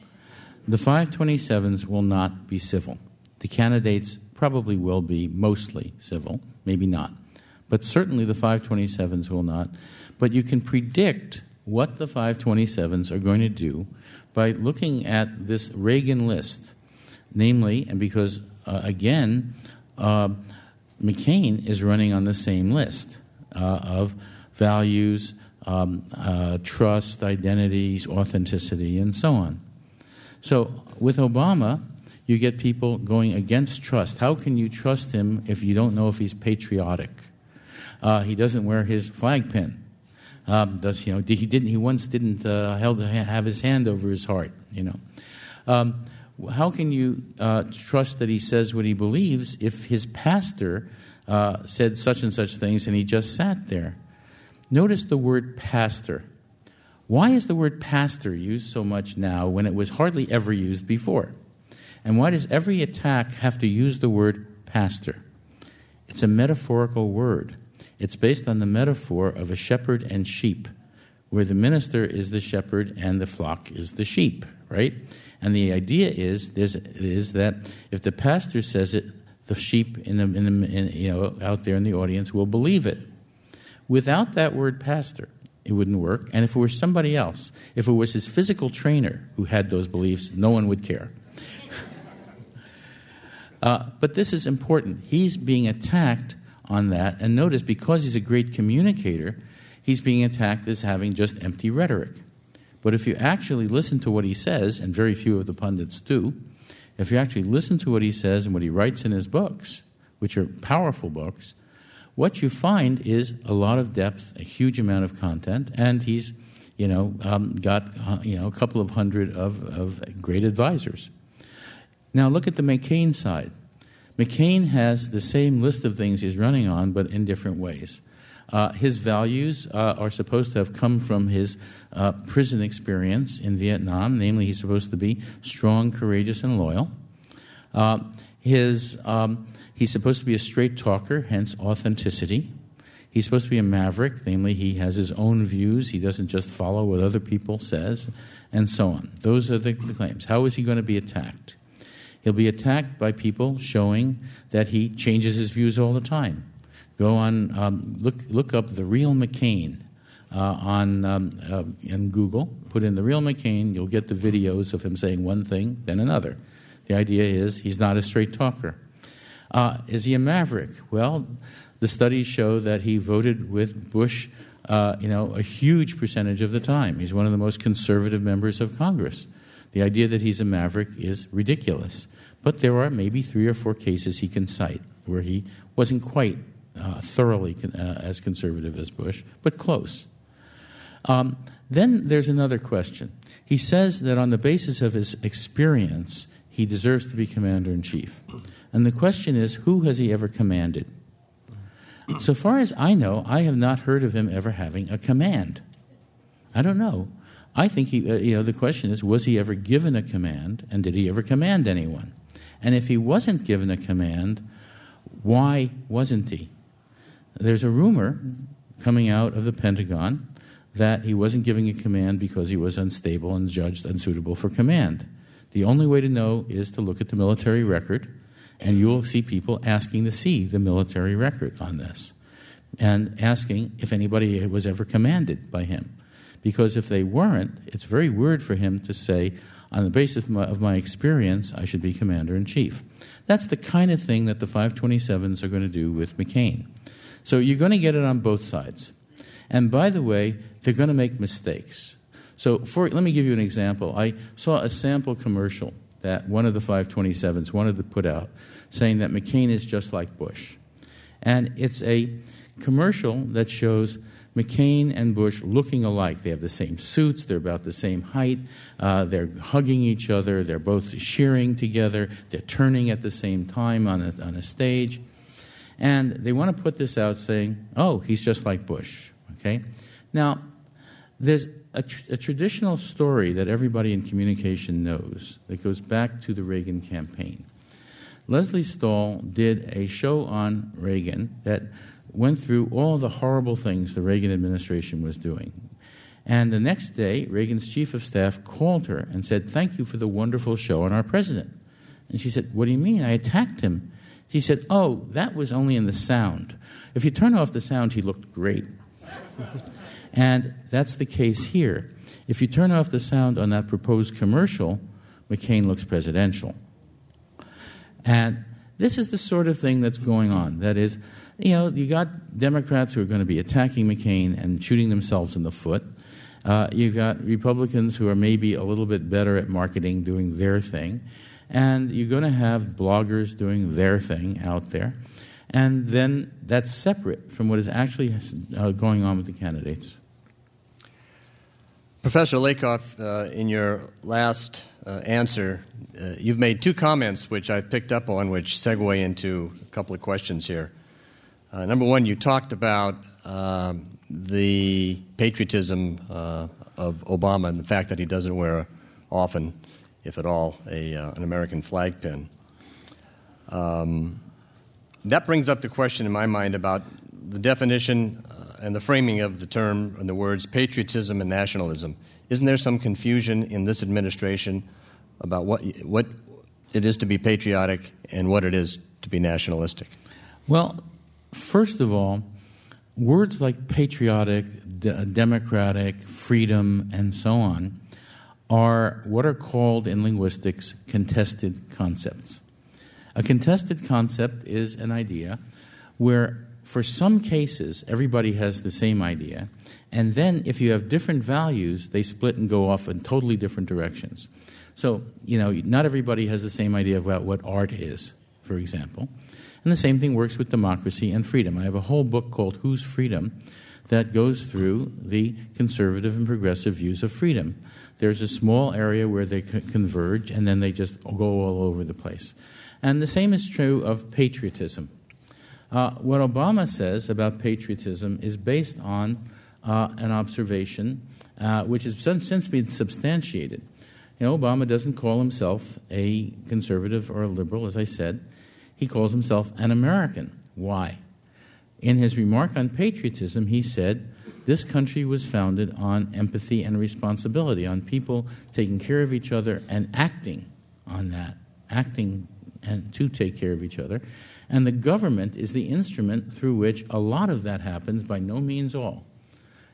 The five twenty-sevens will not be civil. The candidates probably will be mostly civil, maybe not. But certainly the five twenty-sevens will not. But you can predict what the five twenty-sevens are going to do by looking at this Reagan list. Namely, and because, uh, again, uh, McCain is running on the same list uh, of values, um, uh, trust, identities, authenticity, and so on. So with Obama, you get people going against trust. How can you trust him if you don't know if he's patriotic? Uh, he doesn't wear his flag pin. Um, does you know? He didn't. He once didn't uh, held, have his hand over his heart. You know. Um, how can you uh, trust that he says what he believes if his pastor uh, said such and such things and he just sat there? Notice the word pastor. Why is the word pastor used so much now when it was hardly ever used before? And why does every attack have to use the word pastor? It's a metaphorical word. It's based on the metaphor of a shepherd and sheep, where the minister is the shepherd and the flock is the sheep, right? And the idea is is, is that if the pastor says it, the sheep in the, in the in, you know out there in the audience will believe it. Without that word pastor, it wouldn't work. And if it were somebody else, if it was his physical trainer who had those beliefs, no one would care. uh, but this is important. He's being attacked on that. And notice, because he's a great communicator, he's being attacked as having just empty rhetoric. But if you actually listen to what he says, and very few of the pundits do, if you actually listen to what he says and what he writes in his books, which are powerful books, what you find is a lot of depth, a huge amount of content, and he's, you know, um, got uh, you know a couple of hundred of, of great advisors. Now look at the McCain side. McCain has the same list of things he's running on, but in different ways. Uh, his values uh, are supposed to have come from his uh, prison experience in Vietnam. Namely, he's supposed to be strong, courageous, and loyal. Uh, his um, he's supposed to be a straight talker, hence authenticity. He's supposed to be a maverick. Namely, he has his own views. He doesn't just follow what other people says, and so on. Those are the, the claims. How is he going to be attacked? He'll be attacked by people showing that he changes his views all the time. Go on, um, look look up The Real McCain uh, on um, uh, in Google, put in the real McCain, you'll get the videos of him saying one thing, then another. The idea is he's not a straight talker. Uh, is he a maverick? Well, the studies show that he voted with Bush, uh, you know, a huge percentage of the time. He's one of the most conservative members of Congress. The idea that he's a maverick is ridiculous. But there are maybe three or four cases he can cite where he wasn't quite uh, thoroughly con- uh, as conservative as Bush, but close. Um, then there's another question. He says that on the basis of his experience, he deserves to be commander-in-chief. And the question is, who has he ever commanded? So far as I know, I have not heard of him ever having a command. I don't know. I think he, uh, you know, the question is, was he ever given a command, and did he ever command anyone? And if he wasn't given a command, why wasn't he? There's a rumor coming out of the Pentagon that he wasn't giving a command because he was unstable and judged unsuitable for command. The only way to know is to look at the military record, and you'll see people asking to see the military record on this and asking if anybody was ever commanded by him. Because if they weren't, it's very weird for him to say, on the basis of my, of my experience, I should be commander-in-chief. That's the kind of thing that the five twenty-sevens are going to do with McCain. So you're going to get it on both sides. And by the way, they're going to make mistakes. So for, let me give you an example. I saw a sample commercial that one of the five twenty-sevens wanted to put out saying that McCain is just like Bush. And it's a commercial that shows McCain and Bush looking alike. They have the same suits. They're about the same height. Uh, they're hugging each other. They're both cheering together. They're turning at the same time on a, on a stage. And they want to put this out saying, oh, he's just like Bush. Okay? Now, there's a, tr- a traditional story that everybody in communication knows that goes back to the Reagan campaign. Leslie Stahl did a show on Reagan that went through all the horrible things the Reagan administration was doing. And the next day, Reagan's chief of staff called her and said, thank you for the wonderful show on our president. And she said, what do you mean? I attacked him. She said, oh, that was only in the sound. If you turn off the sound, he looked great. And that's the case here. If you turn off the sound on that proposed commercial, McCain looks presidential. And this is the sort of thing that's going on. That is, you know, you got Democrats who are going to be attacking McCain and shooting themselves in the foot. Uh, you've got Republicans who are maybe a little bit better at marketing, doing their thing. And you're going to have bloggers doing their thing out there. And then that's separate from what is actually uh, going on with the candidates. Professor Lakoff, uh, in your last uh, answer, uh, you've made two comments which I've picked up on, which segue into a couple of questions here. Uh, number one, you talked about uh, the patriotism uh, of Obama and the fact that he doesn't wear often, if at all, a uh, an American flag pin. Um, that brings up the question in my mind about the definition uh, and the framing of the term and the words patriotism and nationalism. Isn't there some confusion in this administration about what what it is to be patriotic and what it is to be nationalistic? Well, first of all, words like patriotic, d- democratic, freedom, and so on are what are called in linguistics contested concepts. A contested concept is an idea where, for some cases, everybody has the same idea, and then if you have different values, they split and go off in totally different directions. So, you know, not everybody has the same idea about what art is, for example. And the same thing works with democracy and freedom. I have a whole book called Whose Freedom that goes through the conservative and progressive views of freedom. There's a small area where they converge, and then they just go all over the place. And the same is true of patriotism. Uh, what Obama says about patriotism is based on uh, an observation uh, which has since been substantiated. You know, Obama doesn't call himself a conservative or a liberal, as I said. He calls himself an American. Why? In his remark on patriotism, he said, this country was founded on empathy and responsibility, on people taking care of each other and acting on that, acting and to take care of each other. And the government is the instrument through which a lot of that happens, by no means all.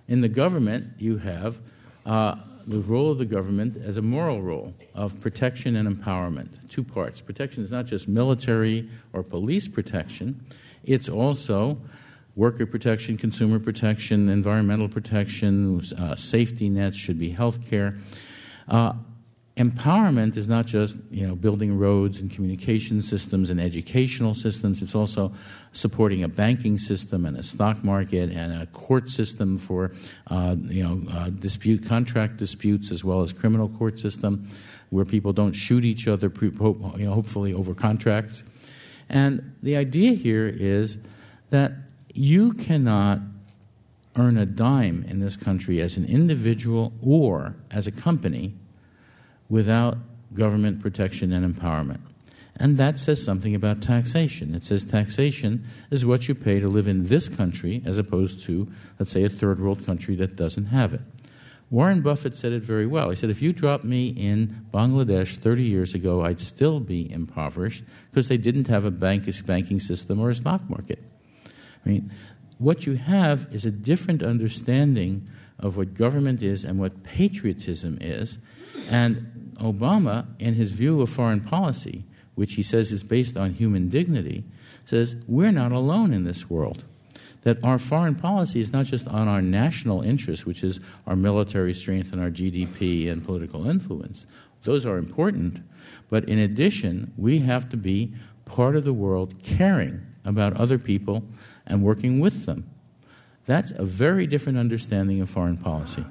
In the government, you have uh, the role of the government as a moral role of protection and empowerment. Two parts. Protection is not just military or police protection. It's also worker protection, consumer protection, environmental protection, uh, safety nets, should be health care. Uh, empowerment is not just, you know, building roads and communication systems and educational systems. It's also supporting a banking system and a stock market and a court system for, uh, you know, uh, dispute contract disputes, as well as criminal court system where people don't shoot each other, pre- you know, hopefully over contracts. And the idea here is that you cannot earn a dime in this country as an individual or as a company without government protection and empowerment. And that says something about taxation. It says taxation is what you pay to live in this country as opposed to, let's say, a third world country that doesn't have it. Warren Buffett said it very well. He said, if you dropped me in Bangladesh thirty years ago, I'd still be impoverished because they didn't have a bank, banking system or a stock market. I mean, what you have is a different understanding of what government is and what patriotism is. And Obama, in his view of foreign policy, which he says is based on human dignity, says we're not alone in this world. That our foreign policy is not just on our national interests, which is our military strength and our G D P and political influence. Those are important. But in addition, we have to be part of the world caring about other people and working with them. That's a very different understanding of foreign policy.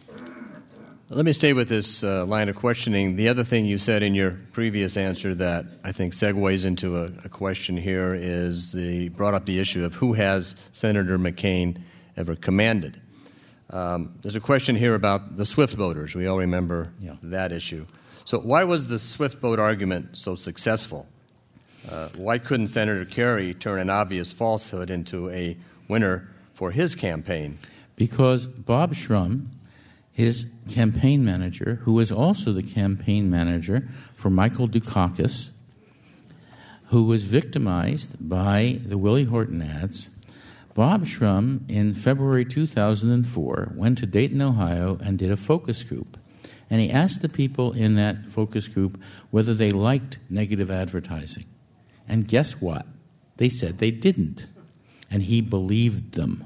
Let me stay with this uh, line of questioning. The other thing you said in your previous answer that I think segues into a, a question here is the brought up the issue of who has Senator McCain ever commanded. Um, there's a question here about the SWIFT boaters. We all remember yeah. that issue. So why was the SWIFT boat argument so successful? Uh, why couldn't Senator Kerry turn an obvious falsehood into a winner for his campaign? Because Bob Shrum, his campaign manager, who was also the campaign manager for Michael Dukakis, who was victimized by the Willie Horton ads, Bob Shrum, in February two thousand four, went to Dayton, Ohio, and did a focus group. And he asked the people in that focus group whether they liked negative advertising. And guess what? They said they didn't. And he believed them.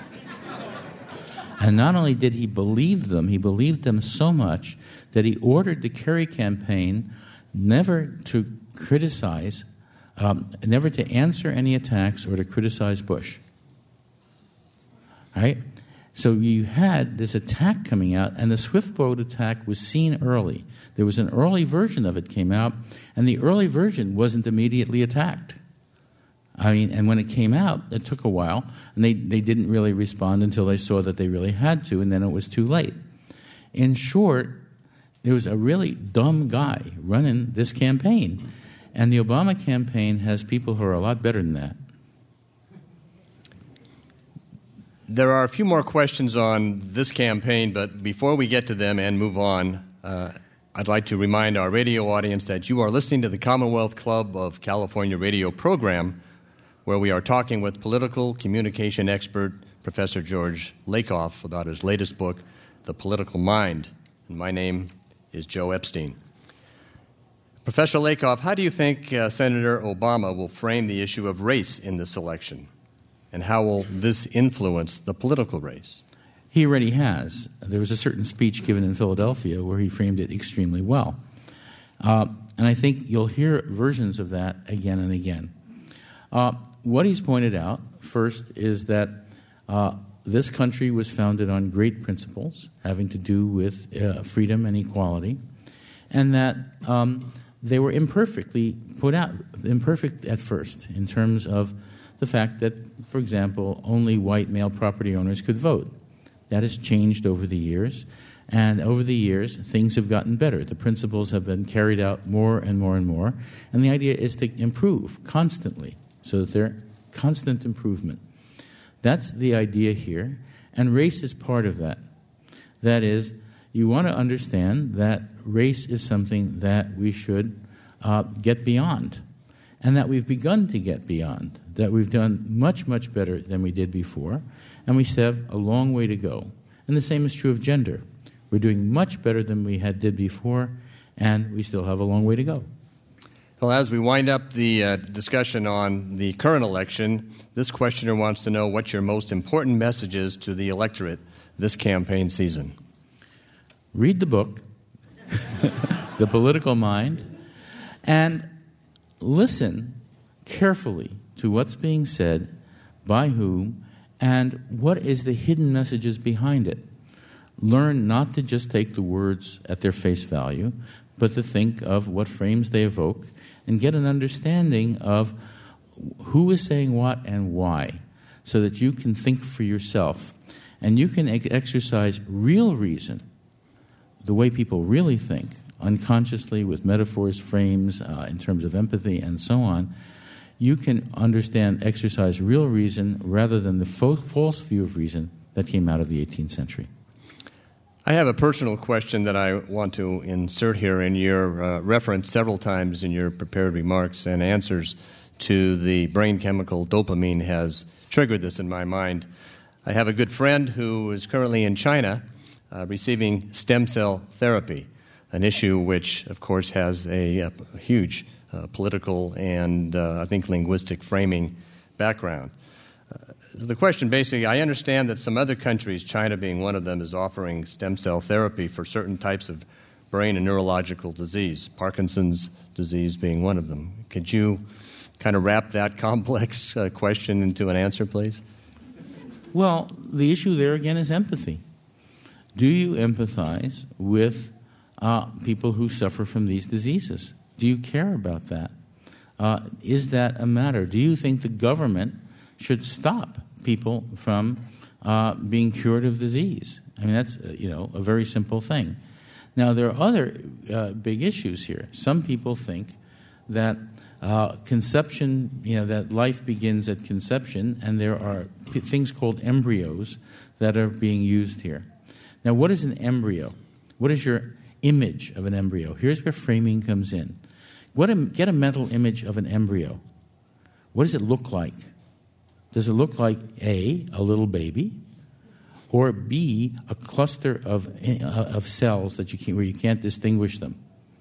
And not only did he believe them, he believed them so much that he ordered the Kerry campaign never to criticize, um, never to answer any attacks or to criticize Bush. Right? So you had this attack coming out, and the SWIFT boat attack was seen early. There was an early version of it came out, and the early version wasn't immediately attacked. I mean, and when it came out, it took a while, and they, they didn't really respond until they saw that they really had to, and then it was too late. In short, there was a really dumb guy running this campaign, and the Obama campaign has people who are a lot better than that. There are a few more questions on this campaign, but before we get to them and move on, uh, I'd like to remind our radio audience that you are listening to the Commonwealth Club of California radio program, where we are talking with political communication expert Professor George Lakoff about his latest book, The Political Mind. And my name is Joe Epstein. Professor Lakoff, how do you think uh, Senator Obama will frame the issue of race in this election? And how will this influence the political race? He already has. There was a certain speech given in Philadelphia where he framed it extremely well. Uh, and I think you'll hear versions of that again and again. Uh, what he's pointed out, first, is that uh, this country was founded on great principles having to do with uh, freedom and equality, and that um, they were imperfectly put out, imperfect at first, in terms of the fact that, for example, only white male property owners could vote. That has changed over the years, and over the years, things have gotten better. The principles have been carried out more and more and more, and the idea is to improve constantly, so that they're constant improvement. That's the idea here, and race is part of that. That is, you want to understand that race is something that we should uh, get beyond. and that we've begun to get beyond, that we've done much, much better than we did before, and we still have a long way to go. And the same is true of gender. We're doing much better than we had did before, and we still have a long way to go. Well, as we wind up the uh, discussion on the current election, this questioner wants to know what your most important message is to the electorate this campaign season. Read the book, The Political Mind, and listen carefully to what's being said, by whom, and what is the hidden messages behind it. Learn not to just take the words at their face value, but to think of what frames they evoke and get an understanding of who is saying what and why, so that you can think for yourself. And you can ex- exercise real reason, the way people really think, unconsciously with metaphors, frames, uh, in terms of empathy, and so on. You can understand, exercise real reason rather than the fo- false view of reason that came out of the eighteenth century. I have a personal question that I want to insert here in your uh, reference several times in your prepared remarks and answers to the brain chemical dopamine has triggered this in my mind. I have a good friend who is currently in China uh, receiving stem cell therapy, an issue which, of course, has a, a huge uh, political and, uh, I think, linguistic framing background. Uh, the question basically, I understand that some other countries, China being one of them, is offering stem cell therapy for certain types of brain and neurological disease, Parkinson's disease being one of them. Could you kind of wrap that complex uh, question into an answer, please? Well, the issue there again is empathy. Do you empathize with uh, people who suffer from these diseases? Do you care about that? Uh, is that a matter? Do you think the government should stop people from uh, being cured of disease? I mean, that's uh, you know a very simple thing. Now, there are other uh, big issues here. Some people think that uh, conception, you know, that life begins at conception, and there are p- things called embryos that are being used here. Now, what is an embryo? What is your image of an embryo? Here's where framing comes in. What a, get a mental image of an embryo. What does it look like? Does it look like A, a little baby, or B, a cluster of uh, of cells that you can, where you can't distinguish them?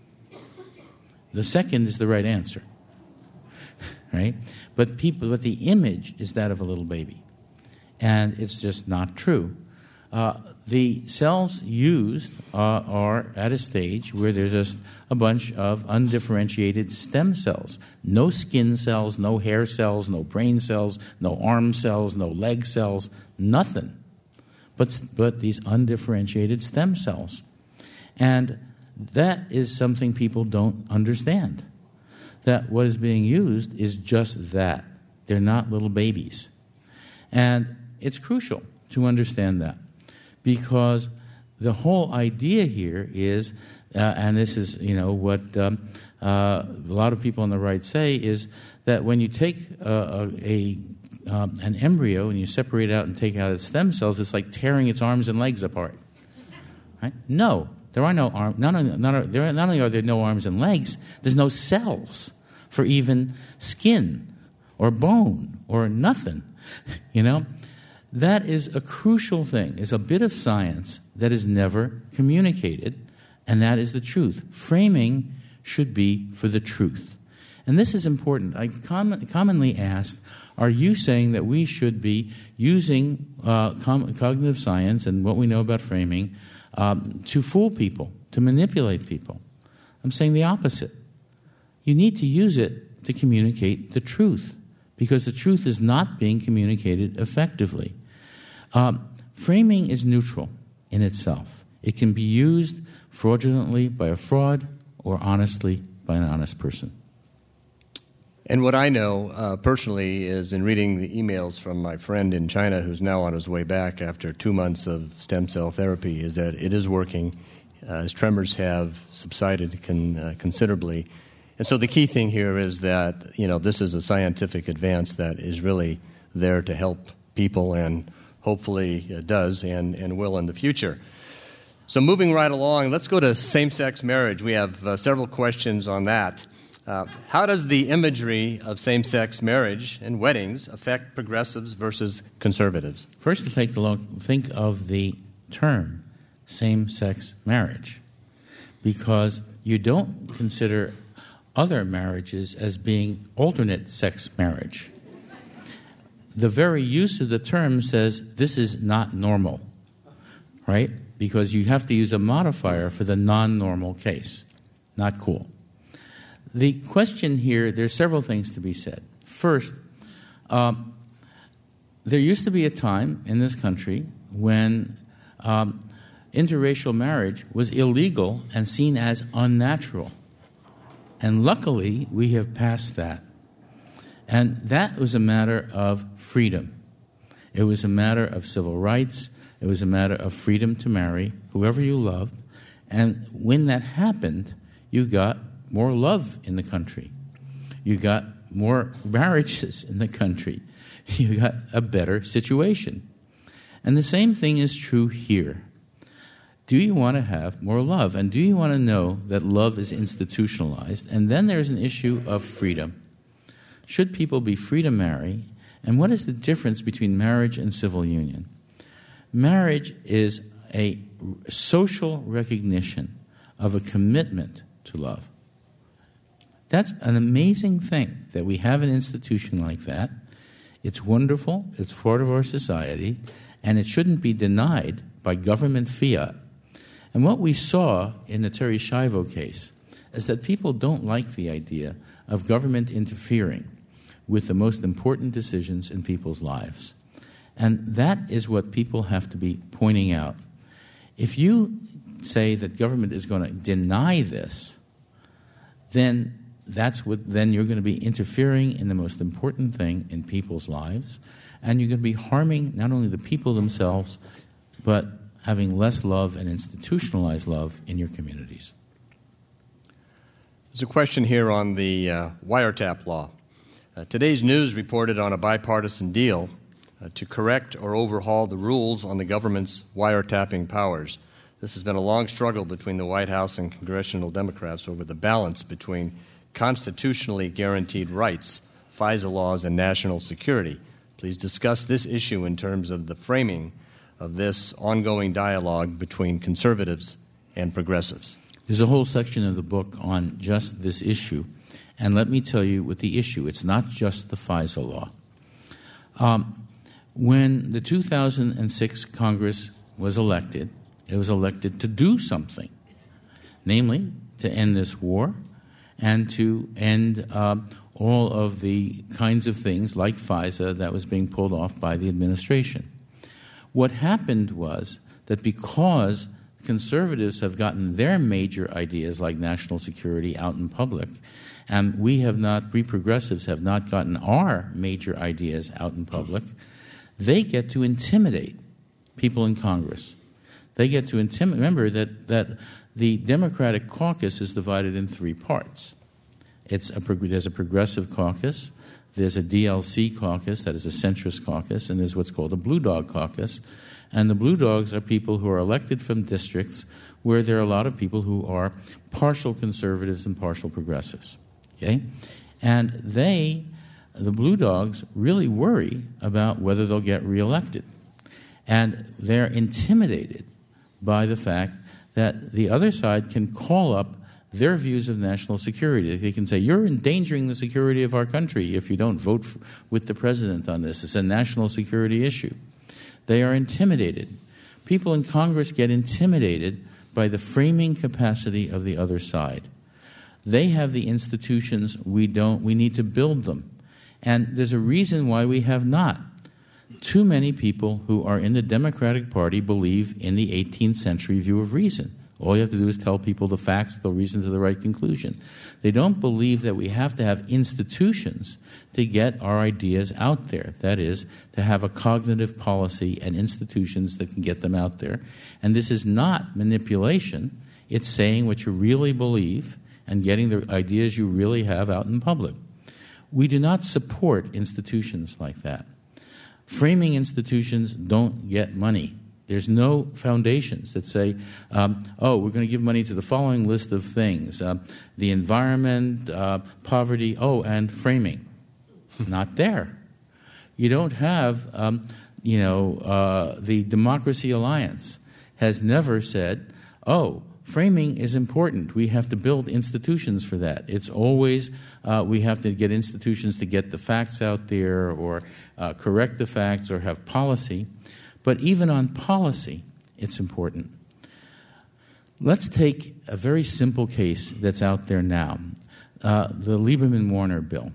The second is the right answer, right? But people, but the image is that of a little baby, and it's just not true. Uh, the cells used uh, are at a stage where there's just a bunch of undifferentiated stem cells. No skin cells, no hair cells, no brain cells, no arm cells, no leg cells, nothing. But, but these undifferentiated stem cells. And that is something people don't understand. That what is being used is just that. They're not little babies. And it's crucial to understand that. Because the whole idea here is, uh, and this is, you know, what um, uh, a lot of people on the right say, is that when you take uh, a, a um, an embryo and you separate it out and take out its stem cells, it's like tearing its arms and legs apart. Right? No, there are no arms. Not only, not, there, not only are there no arms and legs, there's no cells for even skin or bone or nothing. You know. That is a crucial thing. It's a bit of science that is never communicated, and that is the truth. Framing should be for the truth. And this is important. I com- commonly asked, are you saying that we should be using uh, com- cognitive science and what we know about framing um, to fool people, to manipulate people? I'm saying the opposite. You need to use it to communicate the truth, because the truth is not being communicated effectively. Um, framing is neutral in itself. It can be used fraudulently by a fraud or honestly by an honest person. And what I know uh, personally is in reading the emails from my friend in China who's now on his way back after two months of stem cell therapy is that it is working. Uh, his tremors have subsided con- uh, considerably. And so the key thing here is that, you know, this is a scientific advance that is really there to help people and hopefully it does and, and will in the future. So moving right along, let's go to same-sex marriage. We have uh, several questions on that. Uh, how does the imagery of same-sex marriage and weddings affect progressives versus conservatives? First, to take a look, think of the term same-sex marriage, because you don't consider other marriages as being alternate sex marriage. The very use of the term says this is not normal, right? Because you have to use a modifier for the non-normal case. Not cool. The question here, there's several things to be said. First, um, there used to be a time in this country when um, interracial marriage was illegal and seen as unnatural. And luckily, we have passed that. And that was a matter of freedom. It was a matter of civil rights. It was a matter of freedom to marry whoever you loved. And when that happened, you got more love in the country. You got more marriages in the country. You got a better situation. And the same thing is true here. Do you want to have more love? And do you want to know that love is institutionalized? And then there's an issue of freedom. Should people be free to marry? And what is the difference between marriage and civil union? Marriage is a social recognition of a commitment to love. That's an amazing thing that we have an institution like that. It's wonderful, it's part of our society, and it shouldn't be denied by government fiat. And what we saw in the Terri Schiavo case is that people don't like the idea of government interfering with the most important decisions in people's lives. And that is what people have to be pointing out. If you say that government is going to deny this, then that's what then you're going to be interfering in the most important thing in people's lives, and you're going to be harming not only the people themselves, but having less love and institutionalized love in your communities. There's a question here on the uh, wiretap law. Uh, today's news reported on a bipartisan deal uh, to correct or overhaul the rules on the government's wiretapping powers. This has been a long struggle between the White House and congressional Democrats over the balance between constitutionally guaranteed rights, FISA laws, and national security. Please discuss this issue in terms of the framing of this ongoing dialogue between conservatives and progressives. There's a whole section of the book on just this issue. And let me tell you what the issue, it's not just the FISA law. Um, when the two thousand six Congress was elected, it was elected to do something, namely to end this war and to end uh, all of the kinds of things like FISA that was being pulled off by the administration. What happened was that because conservatives have gotten their major ideas like national security out in public, and we have not, we progressives have not gotten our major ideas out in public, they get to intimidate people in Congress. They get to intimidate. Remember that, that the Democratic caucus is divided in three parts. It's a, there's a progressive caucus, there's a D L C caucus, that is a centrist caucus, and there's what's called a Blue Dog caucus. And the Blue Dogs are people who are elected from districts where there are a lot of people who are partial conservatives and partial progressives. Okay? And they, the Blue Dogs, really worry about whether they'll get reelected. And they're intimidated by the fact that the other side can call up their views of national security. They can say, you're endangering the security of our country if you don't vote f- with the president on this. It's a national security issue. They are intimidated. People in Congress get intimidated by the framing capacity of the other side. They have the institutions we don't. We need to build them. And there's a reason why we have not. Too many people who are in the Democratic Party believe in the eighteenth century view of reason. All you have to do is tell people the facts, they'll reason to the right conclusion. They don't believe that we have to have institutions to get our ideas out there. That is, to have a cognitive policy and institutions that can get them out there. And this is not manipulation. It's saying what you really believe and getting the ideas you really have out in public. We do not support institutions like that. Framing institutions don't get money. There's no foundations that say, um, oh, we're going to give money to the following list of things, uh, the environment, uh, poverty, oh, and framing. Not there. You don't have, um, you know, uh, the Democracy Alliance has never said, oh, framing is important. We have to build institutions for that. It's always uh, we have to get institutions to get the facts out there or uh, correct the facts or have policy. But even on policy, it's important. Let's take a very simple case that's out there now, uh, the Lieberman-Warner bill.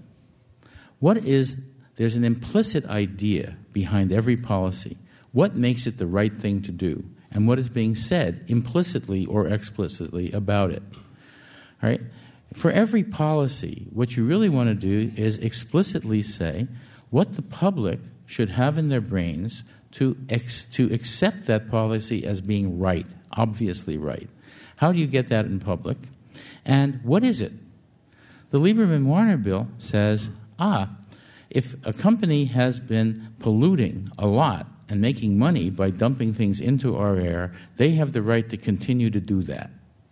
What is, there's an implicit idea behind every policy. What makes it the right thing to do? And what is being said implicitly or explicitly about it. All right? For every policy, what you really want to do is explicitly say what the public should have in their brains to ex- to accept that policy as being right, obviously right. How do you get that in public? And what is it? The Lieberman-Warner bill says, ah, if a company has been polluting a lot and making money by dumping things into our air, they have the right to continue to do that.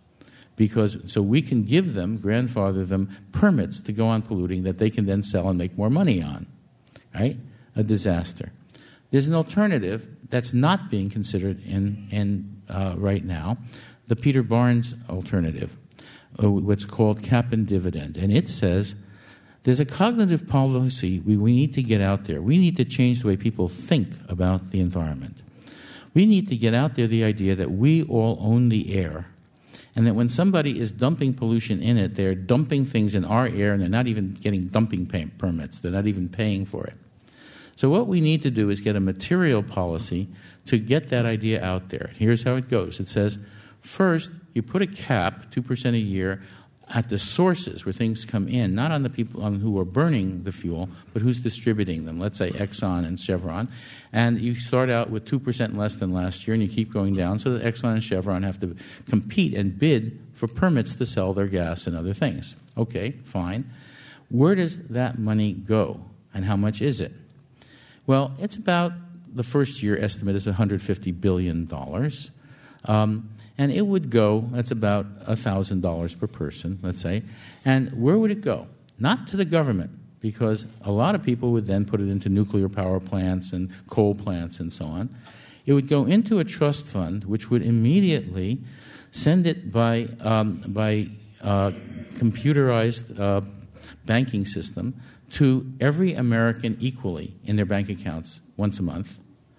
Because so we can give them, grandfather them, permits to go on polluting that they can then sell and make more money on. Right? A disaster. There's an alternative that's not being considered in, in uh, right now, the Peter Barnes alternative, uh, what's called cap and dividend. And it says there's a cognitive policy we, we need to get out there. We need to change the way people think about the environment. We need to get out there the idea that we all own the air, and that when somebody is dumping pollution in it, they're dumping things in our air, and they're not even getting dumping pay- permits. They're not even paying for it. So what we need to do is get a material policy to get that idea out there. Here's how it goes. It says, first, you put a cap, two percent a year, at the sources where things come in, not on the people on who are burning the fuel, but who's distributing them, let's say Exxon and Chevron. And you start out with two percent less than last year, and you keep going down so that Exxon and Chevron have to compete and bid for permits to sell their gas and other things. Okay, fine. Where does that money go, and how much is it? Well, it's about, the first year estimate is one hundred fifty billion dollars. Um, and it would go, that's about one thousand dollars per person, let's say. And where would it go? Not to the government, because a lot of people would then put it into nuclear power plants and coal plants and so on. It would go into a trust fund, which would immediately send it by, um, by uh, computerized uh, banking system to every American equally in their bank accounts once a month,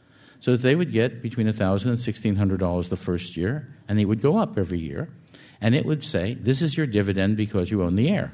so that they would get between one thousand dollars and sixteen hundred dollars the first year, and they would go up every year, and it would say, this is your dividend because you own the air.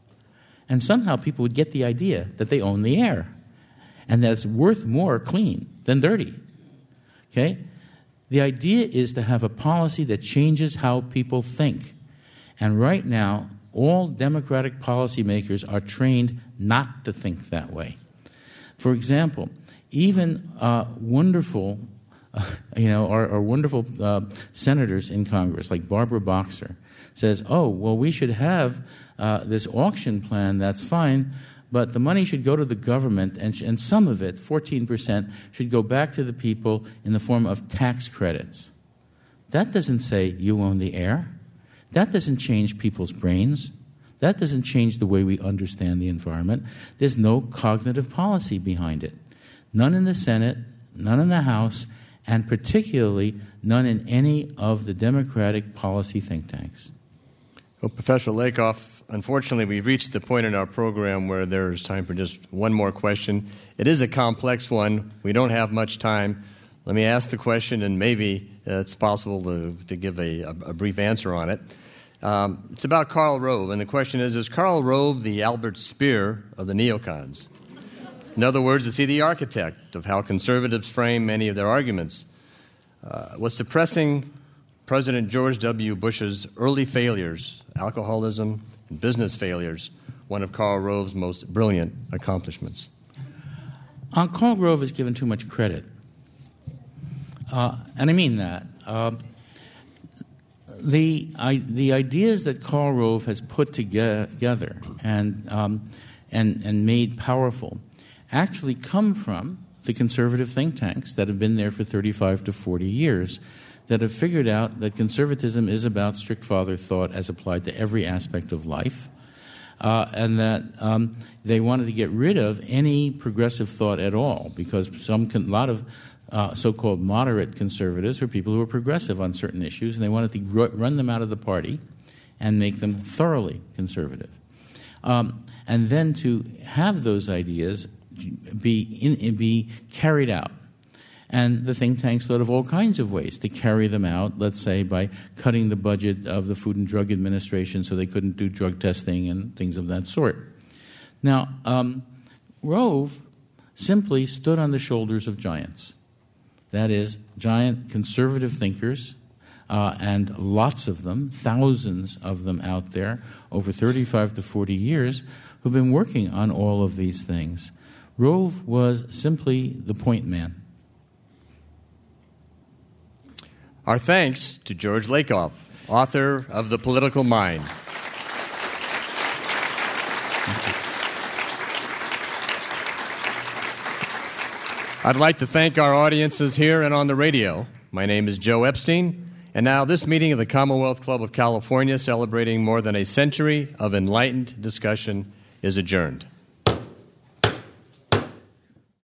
And somehow people would get the idea that they own the air, and that it's worth more clean than dirty. Okay? The idea is to have a policy that changes how people think. And right now, all Democratic policymakers are trained not to think that way. For example, even uh, wonderful, uh, you know, our, our wonderful uh, senators in Congress, like Barbara Boxer, says, oh, well, we should have uh, this auction plan, that's fine, but the money should go to the government, and, sh- and some of it, fourteen percent, should go back to the people in the form of tax credits. That doesn't say you own the air. That doesn't change people's brains. That doesn't change the way we understand the environment. There's no cognitive policy behind it. None in the Senate, none in the House, and particularly none in any of the Democratic policy think tanks. Well, Professor Lakoff, unfortunately, we've reached the point in our program where there's time for just one more question. It is a complex one. We don't have much time. Let me ask the question, and maybe uh, it's possible to, to give a, a, a brief answer on it. Um, it's about Karl Rove, and the question is, is Karl Rove the Albert Speer of the neocons? In other words, is he the architect of how conservatives frame many of their arguments? Uh, was suppressing President George W. Bush's early failures, alcoholism and business failures, one of Karl Rove's most brilliant accomplishments? Uh, Karl Rove is given too much credit. Uh, and I mean that. Uh, the I, the ideas that Karl Rove has put together and um, and and made powerful actually come from the conservative think tanks that have been there for thirty-five to forty years, that have figured out that conservatism is about strict father thought as applied to every aspect of life, uh, and that um, they wanted to get rid of any progressive thought at all, because some con- lot of uh, so-called moderate conservatives were people who were progressive on certain issues, and they wanted to gr- run them out of the party and make them thoroughly conservative. Um, and then to have those ideas be in, be carried out. And the think tanks thought of all kinds of ways to carry them out, let's say by cutting the budget of the Food and Drug Administration so they couldn't do drug testing and things of that sort. Now, um, Rove simply stood on the shoulders of giants. That is, giant conservative thinkers, uh, and lots of them, thousands of them out there, over thirty-five to forty years, who've been working on all of these things. Rove was simply the point man. Our thanks to George Lakoff, author of The Political Mind. I'd like to thank our audiences here and on the radio. My name is Joe Epstein, and now this meeting of the Commonwealth Club of California, celebrating more than a century of enlightened discussion, is adjourned.